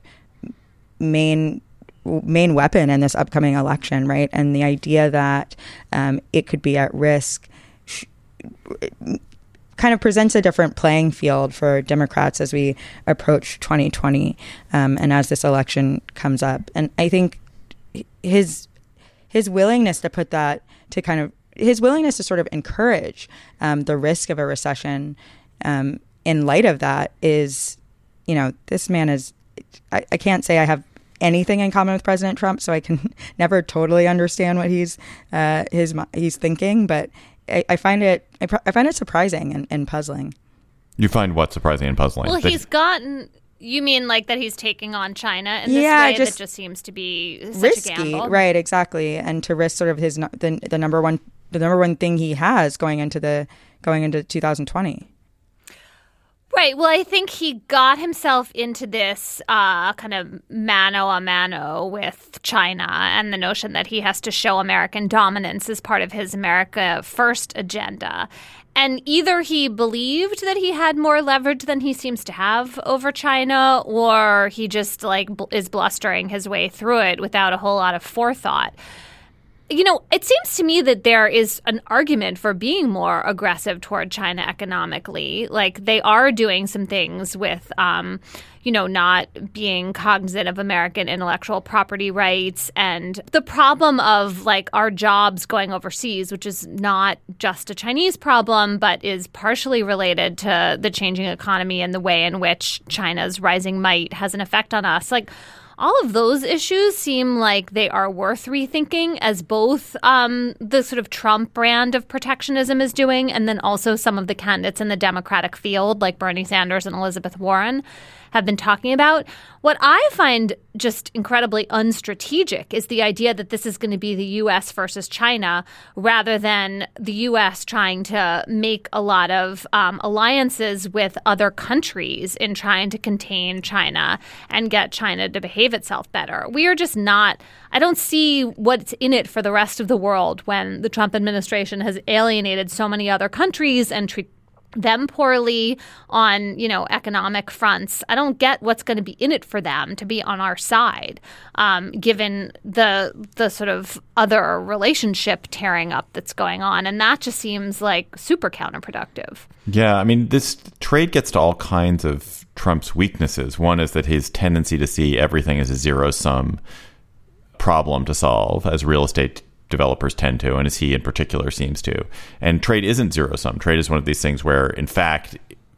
G: main main weapon in this upcoming election, right? And the idea that um, it could be at risk sh- kind of presents a different playing field for Democrats as we approach twenty twenty um, and as this election comes up. And I think his his willingness to put that to kind of his willingness to sort of encourage um, the risk of a recession um, in light of that is, you know, this man is, I, I can't say I have anything in common with President Trump, so I can never totally understand what he's uh, his he's thinking. But I, I find it I, I find it surprising and, and puzzling.
E: You find what surprising and puzzling?
F: Well,
E: that
F: he's gotten. You mean like that he's taking on China in this
G: yeah,
F: way
G: just
F: that just seems to be such
G: risky,
F: a gamble,
G: right? Exactly, and to risk sort of his the, the number one the number one thing he has going into the going into two thousand twenty.
F: Right. Well, I think he got himself into this uh, kind of mano a mano with China and the notion that he has to show American dominance as part of his America First agenda. And either he believed that he had more leverage than he seems to have over China, or he just like bl- is blustering his way through it without a whole lot of forethought. You know, it seems to me that there is an argument for being more aggressive toward China economically. Like, they are doing some things with, um, you know, not being cognizant of American intellectual property rights, and the problem of, like, our jobs going overseas, which is not just a Chinese problem, but is partially related to the changing economy and the way in which China's rising might has an effect on us. Like, all of those issues seem like they are worth rethinking, as both um, the sort of Trump brand of protectionism is doing, and then also some of the candidates in the Democratic field, like Bernie Sanders and Elizabeth Warren, have been talking about. What I find just incredibly unstrategic is the idea that this is going to be the U S versus China, rather than the U S trying to make a lot of um, alliances with other countries in trying to contain China and get China to behave behave itself better. We are just not – I don't see what's in it for the rest of the world when the Trump administration has alienated so many other countries and treat them poorly on, you know, economic fronts. I don't get what's going to be in it for them to be on our side, um, given the the sort of other relationship tearing up that's going on. And that just seems like super counterproductive.
E: Yeah, I mean, this trade gets to all kinds of Trump's weaknesses. One is that his tendency to see everything as a zero-sum problem to solve, as real estate developers tend to, and as he in particular seems to. And trade isn't zero-sum. Trade is one of these things where, in fact,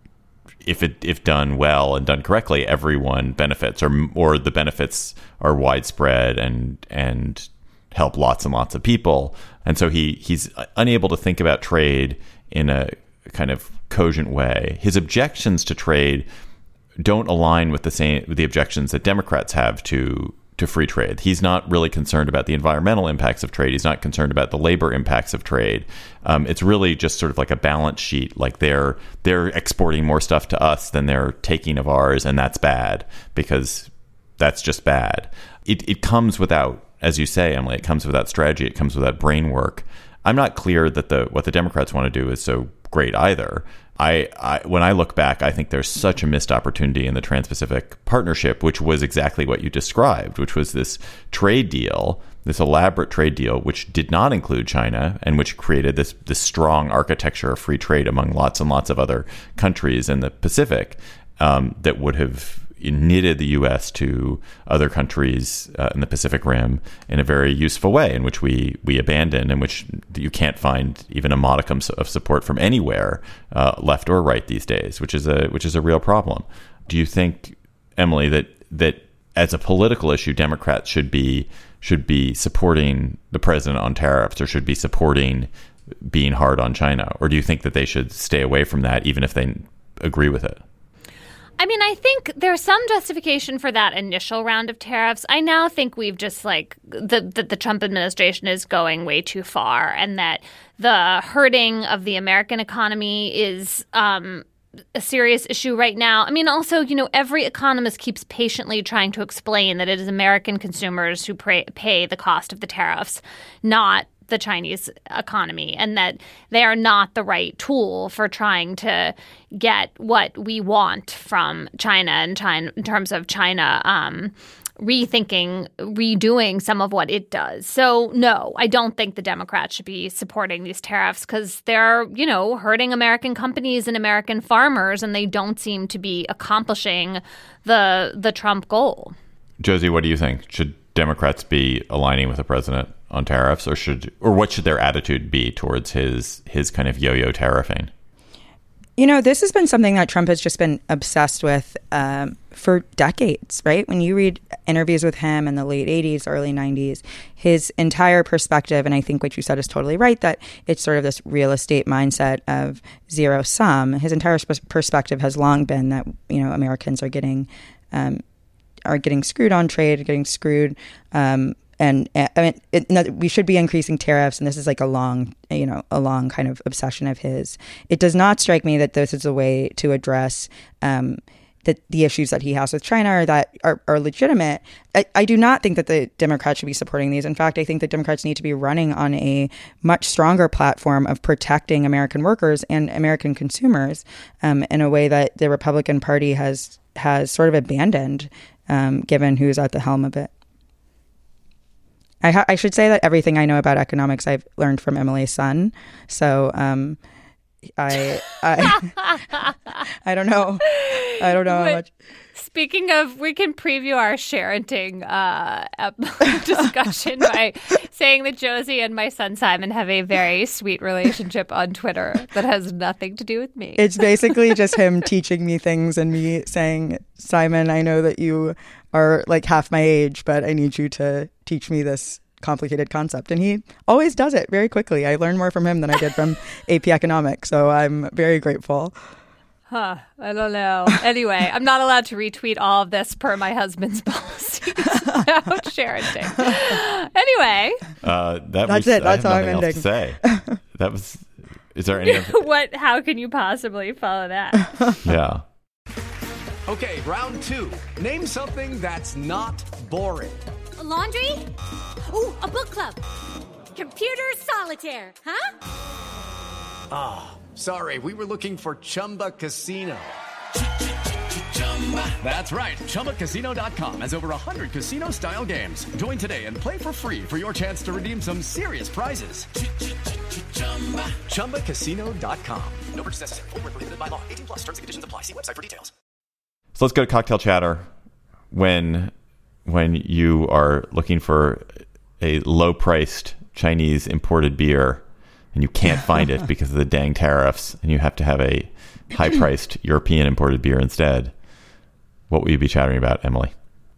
E: if it if done well and done correctly, everyone benefits, or or the benefits are widespread and and help lots and lots of people. And so he he's unable to think about trade in a kind of cogent way. His objections to trade don't align with the same with the objections that Democrats have to to free trade. He's not really concerned about the environmental impacts of trade. He's not concerned about the labor impacts of trade. Um, it's really just sort of like a balance sheet. Like they're they're exporting more stuff to us than they're taking of ours, and that's bad because that's just bad. It it comes without, as you say, Emily, it comes without strategy. It comes without brain work. I'm not clear that the what the Democrats want to do is so great either. I, I when I look back, I think there's such a missed opportunity in the Trans-Pacific Partnership, which was exactly what you described, which was this trade deal, this elaborate trade deal, which did not include China and which created this this strong architecture of free trade among lots and lots of other countries in the Pacific um, that would have knitted the U S to other countries uh, in the Pacific Rim in a very useful way, in which we we abandoned, in which you can't find even a modicum of support from anywhere, uh, left or right these days, which is a which is a real problem. Do you think, Emily, that that as a political issue, Democrats should be should be supporting the president on tariffs, or should be supporting being hard on China, or do you think that they should stay away from that, even if they agree with it?
F: I mean, I think there's some justification for that initial round of tariffs. I now think we've just like that the, the Trump administration is going way too far, and that the hurting of the American economy is um, a serious issue right now. I mean, also, you know, every economist keeps patiently trying to explain that it is American consumers who pay, pay the cost of the tariffs, not the Chinese economy, and that they are not the right tool for trying to get what we want from China and China in terms of China um, rethinking, redoing some of what it does. So, no, I don't think the Democrats should be supporting these tariffs because they're, you know, hurting American companies and American farmers, and they don't seem to be accomplishing the the Trump goal.
E: Josie, what do you think? Should Democrats be aligning with the president on tariffs, or should, or what should their attitude be towards his his kind of yo-yo tariffing?
G: You know, this has been something that Trump has just been obsessed with um, for decades, right? When you read interviews with him in the late eighties, early nineties, his entire perspective, and I think what you said is totally right, that it's sort of this real estate mindset of zero sum. His entire sp- perspective has long been that, you know, Americans are getting um, are getting screwed on trade, getting screwed. Um, and I mean, it, we should be increasing tariffs. And this is like a long, you know, a long kind of obsession of his. It does not strike me that this is a way to address um, the, the issues that he has with China or that are, are legitimate. I, I do not think that the Democrats should be supporting these. In fact, I think that Democrats need to be running on a much stronger platform of protecting American workers and American consumers um, in a way that the Republican Party has has sort of abandoned, um, given who's at the helm of it. I, ha- I should say that everything I know about economics I've learned from Emily's son. So um, I I I don't know. I don't know how much.
F: Speaking of, we can preview our sharenting uh, discussion by saying that Josie and my son Simon have a very sweet relationship on Twitter that has nothing to do with me.
G: It's basically just him teaching me things and me saying, Simon, I know that you are like half my age, but I need you to teach me this complicated concept. And he always does it very quickly. I learned more from him than I did from A P Economics. So I'm very grateful.
F: Huh. I don't know. Anyway, I'm not allowed to retweet all of this per my husband's policies about sharenting. Anyway.
E: Uh, that
G: That's
E: was,
G: it. That's all I'm ending.
E: To say. That was, is there any other?
F: What, how can you possibly follow that?
E: Yeah.
H: Okay, round two. Name something that's not boring.
I: A laundry? Ooh, a book club. Computer solitaire, huh?
H: Ah, oh, sorry, we were looking for Chumba Casino. That's right. Chumba Casino dot com has over one hundred casino-style games. Join today and play for free for your chance to redeem some serious prizes. Chumba Casino dot com. No purchase necessary. Void where prohibited by law. eighteen plus. Terms and conditions apply. See website for details.
E: So let's go to cocktail chatter. When when you are looking for a low-priced Chinese imported beer and you can't find it because of the dang tariffs, and you have to have a high-priced European imported beer instead, what will you be chattering about, Emily?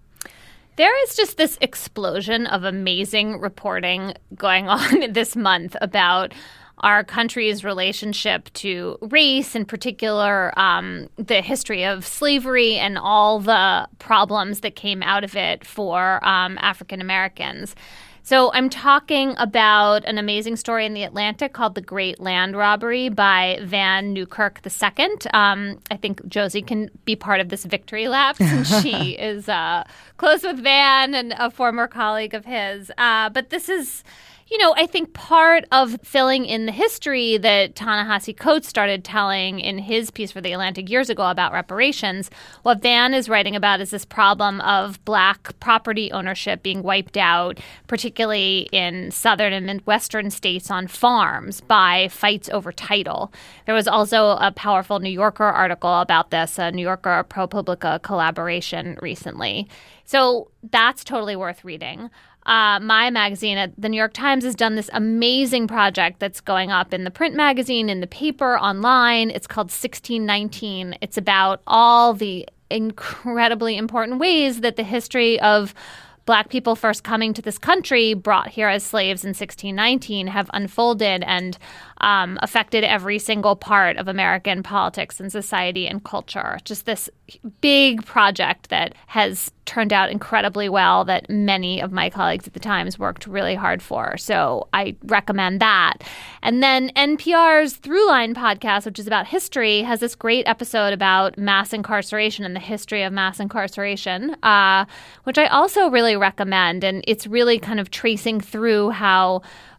F: There is just this explosion of amazing reporting going on this month about our country's relationship to race, in particular, um, the history of slavery and all the problems that came out of it for um, African Americans. So I'm talking about an amazing story in The Atlantic called The Great Land Robbery by Vann Newkirk the Second. Um, I think Josie can be part of this victory lap since she is uh, close with Vann and a former colleague of his. Uh, but this is, you know, I think part of filling in the history that Ta-Nehisi Coates started telling in his piece for The Atlantic years ago about reparations. What Vann is writing about is this problem of black property ownership being wiped out, particularly in southern and midwestern states on farms by fights over title. There was also a powerful New Yorker article about this, a New Yorker ProPublica collaboration recently. So that's totally worth reading. Uh, my magazine at the New York Times has done this amazing project that's going up in the print magazine, in the paper, online. It's called sixteen nineteen. It's about all the incredibly important ways that the history of Black people first coming to this country, brought here as slaves in sixteen nineteen, have unfolded and um, affected every single part of American politics and society and culture. Just this big project that has turned out incredibly well that many of my colleagues at the Times worked really hard for. So I recommend that. And then N P R's Throughline podcast, which is about history, has this great episode about mass incarceration and the history of mass incarceration, uh, which I also really recommend. And it's really kind of tracing through how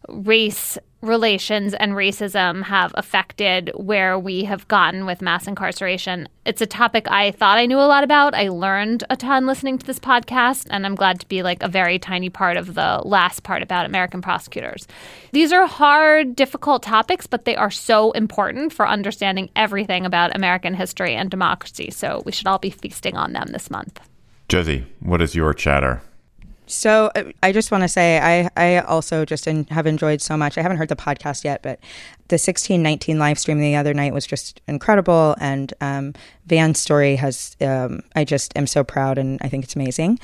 F: race relations and racism have affected where we have gotten with mass incarceration. It's a topic I thought I knew a lot about. I learned a ton listening to this podcast, and I'm glad to be like a very tiny part of the last part about American prosecutors. These are hard, difficult topics, but they are so important for understanding everything about American history and democracy. So we should all be feasting on them this month.
E: Josie, what is your chatter?
G: So I just want to say I, I also just in, have enjoyed so much. I haven't heard the podcast yet, but the sixteen nineteen live stream the other night was just incredible. And um, Vann's story has, um, I just am so proud and I think it's amazing.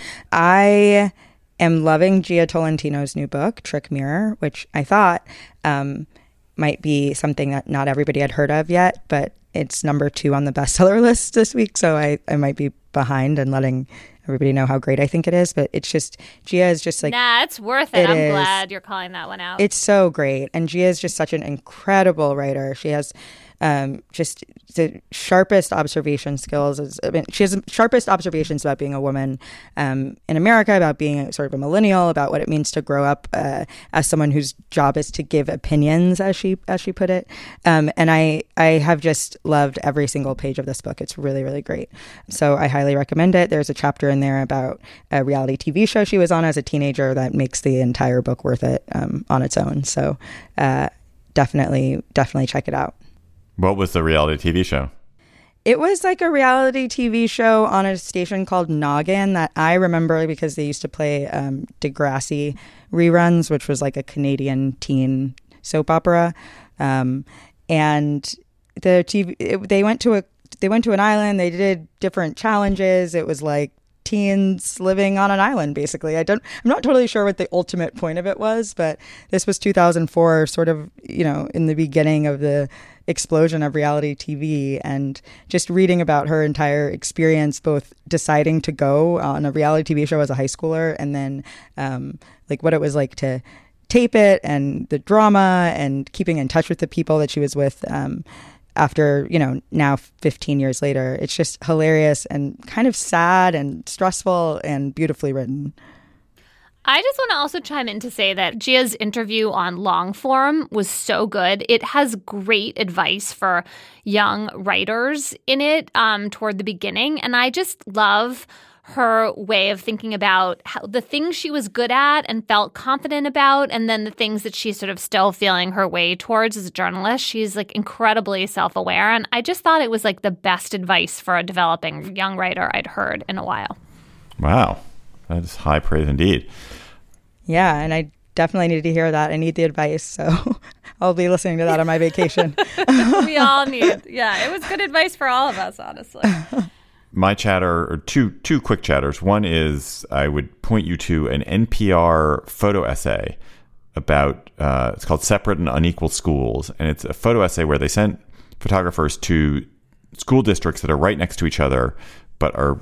G: I am loving Jia Tolentino's new book, Trick Mirror, which I thought um, might be something that not everybody had heard of yet, but it's number two on the bestseller list this week. So I, I might be behind and letting everybody know how great I think it is, but it's just, Jia is just like...
F: Nah, it's worth it.
G: it
F: I'm
G: is.
F: glad you're calling that one out.
G: It's so great. And Jia is just such an incredible writer. She has um, just the sharpest observation skills. Is, I mean, she has the sharpest observations about being a woman um, in America, about being a, sort of a millennial, about what it means to grow up uh, as someone whose job is to give opinions, as she as she put it. Um, and I, I have just loved every single page of this book. It's really, really great. So I highly recommend it. There's a chapter in there about a reality T V show she was on as a teenager that makes the entire book worth it um, on its own. So uh, definitely, definitely check it out.
E: What was the reality T V show?
G: It was like a reality T V show on a station called Noggin that I remember because they used to play um, Degrassi reruns, which was like a Canadian teen soap opera. Um, and the T V, it, they went to a they went to an island. They did different challenges. It was like teens living on an island, basically. I don't, I'm not totally sure what the ultimate point of it was, but this was two thousand four, sort of, you know, in the beginning of the explosion of reality T V, and just reading about her entire experience, both deciding to go on a reality T V show as a high schooler, and then um, like what it was like to tape it, and the drama, and keeping in touch with the people that she was with um, after, you know, now fifteen years later. It's just hilarious and kind of sad and stressful and beautifully written.
F: I just want to also chime in to say that Gia's interview on long form was so good. It has great advice for young writers in it um, toward the beginning. And I just love her way of thinking about how the things she was good at and felt confident about, and then the things that she's sort of still feeling her way towards as a journalist. She's like incredibly self-aware. And I just thought it was like the best advice for a developing young writer I'd heard in a while.
E: Wow. That's high praise indeed.
G: Yeah, and I definitely needed to hear that. I need the advice, so I'll be listening to that on my vacation.
F: We all need. Yeah, it was good advice for all of us, honestly.
E: My chatter, or two two quick chatters. One is I would point you to an N P R photo essay about, uh, it's called Separate and Unequal Schools. And it's a photo essay where they sent photographers to school districts that are right next to each other, but are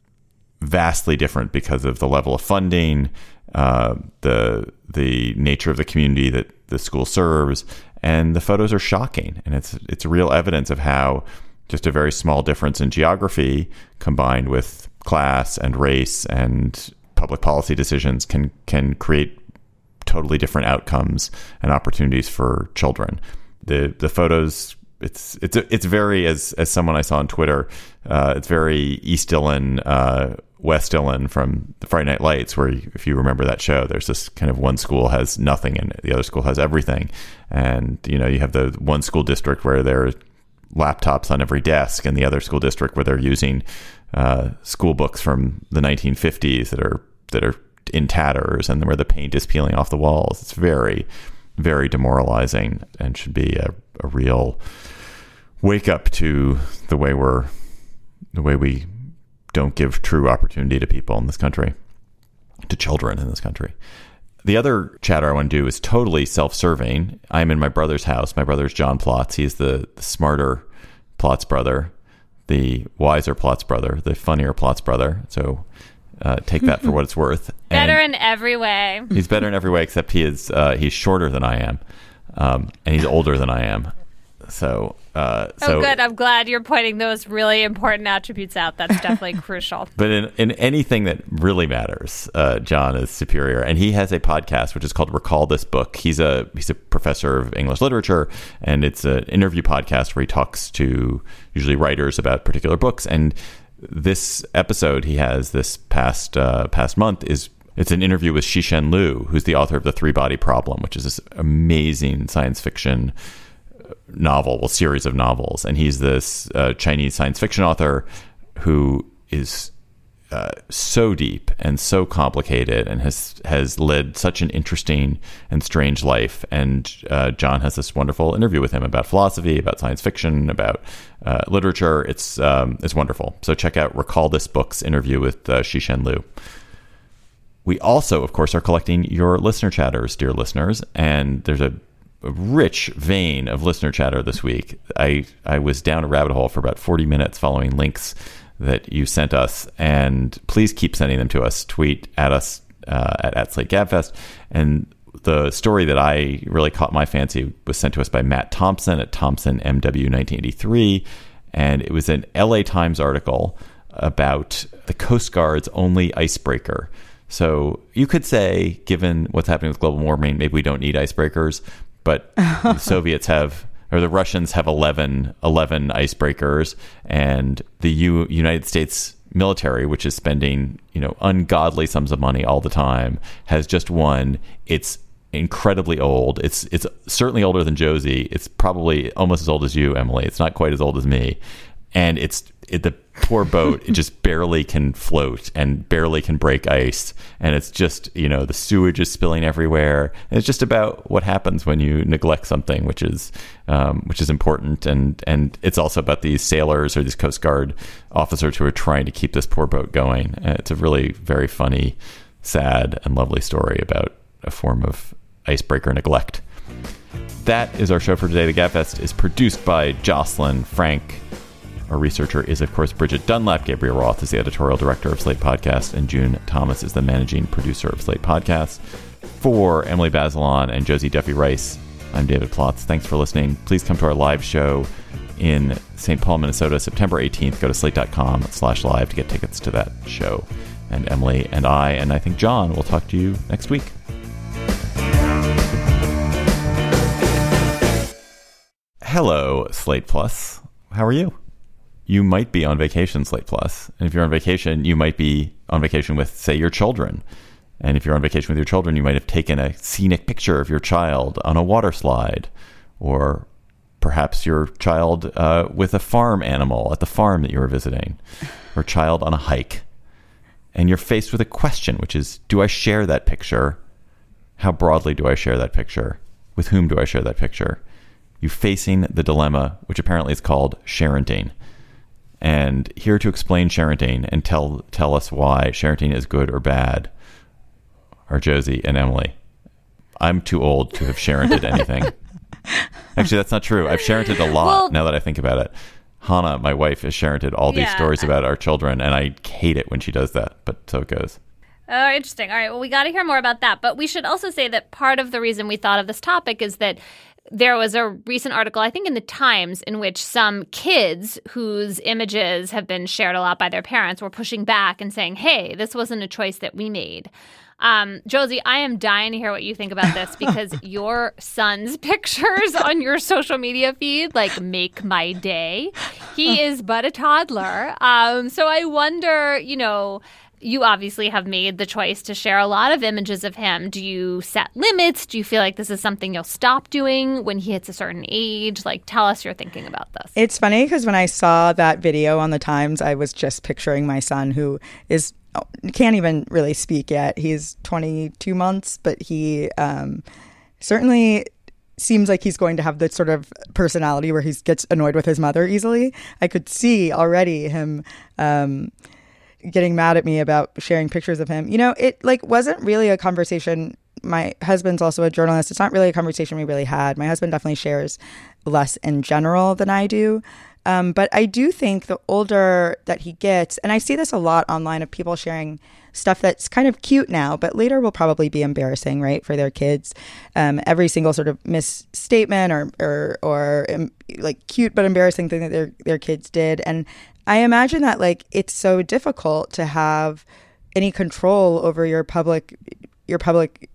E: vastly different because of the level of funding, uh, the the nature of the community that the school serves, and the photos are shocking. And it's it's real evidence of how just a very small difference in geography combined with class and race and public policy decisions can can create totally different outcomes and opportunities for children. The the photos. It's it's it's very, as as someone I saw on Twitter, uh, it's very East Dillon, uh, West Dillon from the Friday Night Lights, where you, if you remember that show, there's this kind of one school has nothing and the other school has everything, and you know you have the one school district where there are laptops on every desk, and the other school district where they're using uh, school books from the nineteen fifties that are that are in tatters, and where the paint is peeling off the walls. It's very, very demoralizing, and should be a, a real wake up to the way we're the way we don't give true opportunity to people in this country, to children in this country. The other chatter I want to do is totally self-serving. I'm in my brother's house. My brother's John Plotz. He's the, the smarter Plotz brother, the wiser Plotz brother, the funnier Plotz brother. So uh, take that for what it's worth.
F: Better
E: and
F: in every way.
E: He's better in every way, except he is uh, he's shorter than I am, um, and he's older than I am. So, uh, so
F: oh, good. I'm glad you're pointing those really important attributes out. That's definitely crucial.
E: But in, in anything that really matters, uh, John is superior, and he has a podcast which is called Recall This Book. He's a he's a professor of English literature, and it's an interview podcast where he talks to usually writers about particular books. And this episode he has this past uh, past month is it's an interview with Cixin Liu, who's the author of The Three Body Problem, which is this amazing science fiction novel, well, series of novels. And he's this uh, Chinese science fiction author who is uh, so deep and so complicated and has has led such an interesting and strange life. And uh, John has this wonderful interview with him about philosophy, about science fiction, about uh, literature. It's um, it's wonderful. So check out Recall This Book's interview with uh, Cixin Liu. We also, of course, are collecting your listener chatters, dear listeners, and there's a A rich vein of listener chatter this week. I, I was down a rabbit hole for about forty minutes following links that you sent us, and please keep sending them to us. Tweet at us uh, at, at Slate Gabfest. And the story that I really caught my fancy was sent to us by Matt Thompson at Thompson M W nineteen eighty-three, and it was an L A Times article about the Coast Guard's only icebreaker. So you could say, given what's happening with global warming, maybe we don't need icebreakers. But the Soviets have, or the Russians have eleven, eleven icebreakers, and the U, United States military, which is spending, you know, ungodly sums of money all the time, has just one. It's incredibly old. It's it's certainly older than Josie. It's probably almost as old as you, Emily. It's not quite as old as me. And it's it, the poor boat, it just barely can float and barely can break ice. And it's just, you know, the sewage is spilling everywhere. And it's just about what happens when you neglect something, which is um, which is important. And, and it's also about these sailors or these Coast Guard officers who are trying to keep this poor boat going. And it's a really very funny, sad, and lovely story about a form of icebreaker neglect. That is our show for today. The Gabfest is produced by Jocelyn Frank. Our researcher is, of course, Bridget Dunlap. Gabriel Roth is the editorial director of Slate Podcast, and June Thomas is the managing producer of Slate Podcast. For Emily Bazelon and Josie Duffy Rice, I'm David Plotz. Thanks for listening. Please come to our live show in Saint Paul, Minnesota, September eighteenth. Go to slate.com slash live to get tickets to that show. And Emily and I, and I think John, will talk to you next week. Hello, Slate Plus. How are you? You might be on vacation, Slate Plus. And if you're on vacation, you might be on vacation with, say, your children. And if you're on vacation with your children, you might have taken a scenic picture of your child on a water slide, or perhaps your child uh, with a farm animal at the farm that you were visiting, or child on a hike. And you're faced with a question, which is, do I share that picture? How broadly do I share that picture? With whom do I share that picture? You're facing the dilemma, which apparently is called sharenting. And here to explain sharenting and tell tell us why sharenting is good or bad are Josie and Emily. I'm too old to have sharented anything. Actually, that's not true. I've sharented a lot well, now that I think about it. Hannah, my wife, has sharented all these yeah, stories about our children, and I hate it when she does that, but so it goes.
F: Oh, interesting. All right, well, we got to hear more about that. But we should also say that part of the reason we thought of this topic is that there was a recent article, I think in the Times, in which some kids whose images have been shared a lot by their parents were pushing back and saying, hey, this wasn't a choice that we made. Um, Josie, I am dying to hear what you think about this because your son's pictures on your social media feed like make my day. He is but a toddler. Um, so I wonder, you know, you obviously have made the choice to share a lot of images of him. Do you set limits? Do you feel like this is something you'll stop doing when he hits a certain age? Like, tell us your thinking about this.
G: It's funny because when I saw that video on the Times, I was just picturing my son who is can't even really speak yet. He's twenty-two months, but he um, certainly seems like he's going to have this sort of personality where he gets annoyed with his mother easily. I could see already him um, getting mad at me about sharing pictures of him. You know, it like wasn't really a conversation. My husband's also a journalist. It's not really a conversation we really had. My husband definitely shares less in general than I do. Um, but I do think the older that he gets, and I see this a lot online of people sharing stuff that's kind of cute now, but later will probably be embarrassing, right, for their kids. Um, every single sort of misstatement or or, or um, like cute but embarrassing thing that their their kids did. And I imagine that like it's so difficult to have any control over your public your public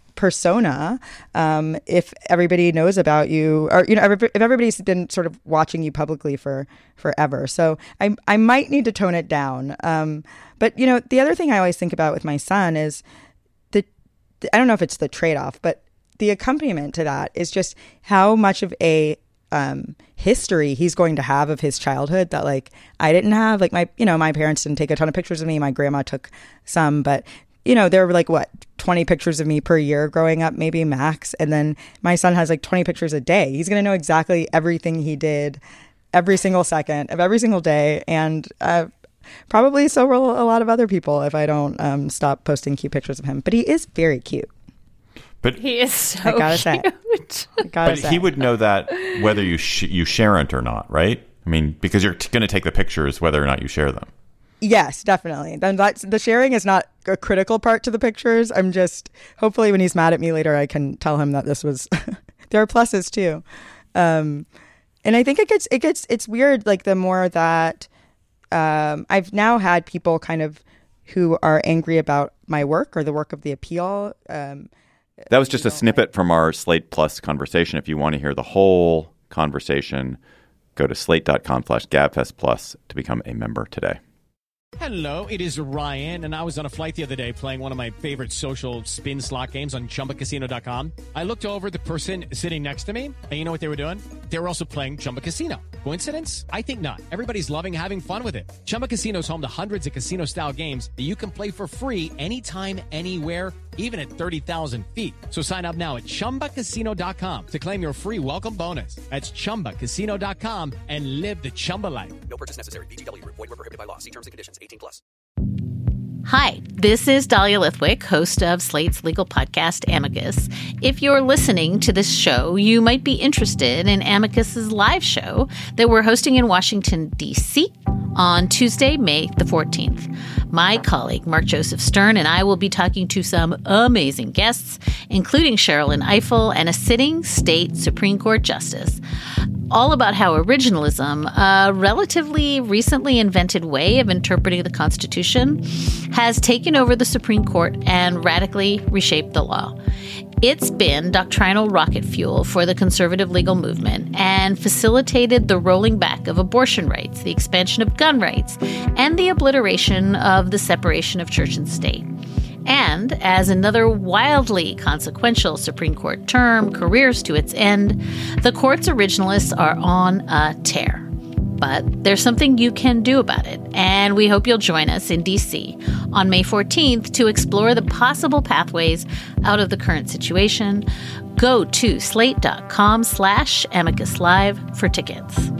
G: persona um, if everybody knows about you, or you know, if everybody's been sort of watching you publicly for forever. So I I might need to tone it down. Um, but you know, the other thing I always think about with my son is the, the I don't know if it's the trade-off, but the accompaniment to that is just how much of a um, history he's going to have of his childhood that like I didn't have. Like my you know my parents didn't take a ton of pictures of me. My grandma took some, but you know, there were like, what, twenty pictures of me per year growing up, maybe max. And then my son has like twenty pictures a day. He's going to know exactly everything he did every single second of every single day. And uh, probably so will a lot of other people if I don't um, stop posting cute pictures of him. But he is very cute.
E: But
F: he is so
G: I gotta
F: cute.
G: Say. I gotta
E: but
G: say.
E: He would know that whether you sh- you share it or not, right? I mean, because you're t- going to take the pictures whether or not you share them.
G: Yes, definitely. Then that's the sharing is not a critical part to the pictures. I'm just hopefully when he's mad at me later, I can tell him that this was. There are pluses too, um, and I think it gets it gets it's weird. Like the more that um, I've now had people kind of who are angry about my work or the work of the Appeal. Um,
E: that was just a snippet from our Slate Plus conversation. If you want to hear the whole conversation, go to slate.com slash gabfest plus to become a member today.
H: Hello, it is Ryan, and I was on a flight the other day playing one of my favorite social spin slot games on chumba casino dot com. I looked over at the person sitting next to me, and you know what they were doing? They were also playing Chumba Casino. Coincidence? I think not. Everybody's loving having fun with it. Chumba Casino is home to hundreds of casino-style games that you can play for free anytime, anywhere, even at thirty thousand feet. So sign up now at chumba casino dot com to claim your free welcome bonus. That's chumba casino dot com and live the Chumba life.
J: No purchase necessary. V G W. Void where prohibited by law. See terms and conditions. eighteen plus.
K: Hi, this is Dahlia Lithwick, host of Slate's legal podcast, Amicus. If you're listening to this show, you might be interested in Amicus's live show that we're hosting in Washington, D C on Tuesday, May the fourteenth. My colleague, Mark Joseph Stern, and I will be talking to some amazing guests, including Sherrilyn Ifill and a sitting state Supreme Court justice. all about how originalism, a relatively recently invented way of interpreting the Constitution, has taken over the Supreme Court and radically reshaped the law. It's been doctrinal rocket fuel for the conservative legal movement and facilitated the rolling back of abortion rights, the expansion of gun rights, and the obliteration of the separation of church and state. And as another wildly consequential Supreme Court term careers to its end, the court's originalists are on a tear. But there's something you can do about it, and we hope you'll join us in D C on May fourteenth to explore the possible pathways out of the current situation. Go to slate.com slash amicus live for tickets.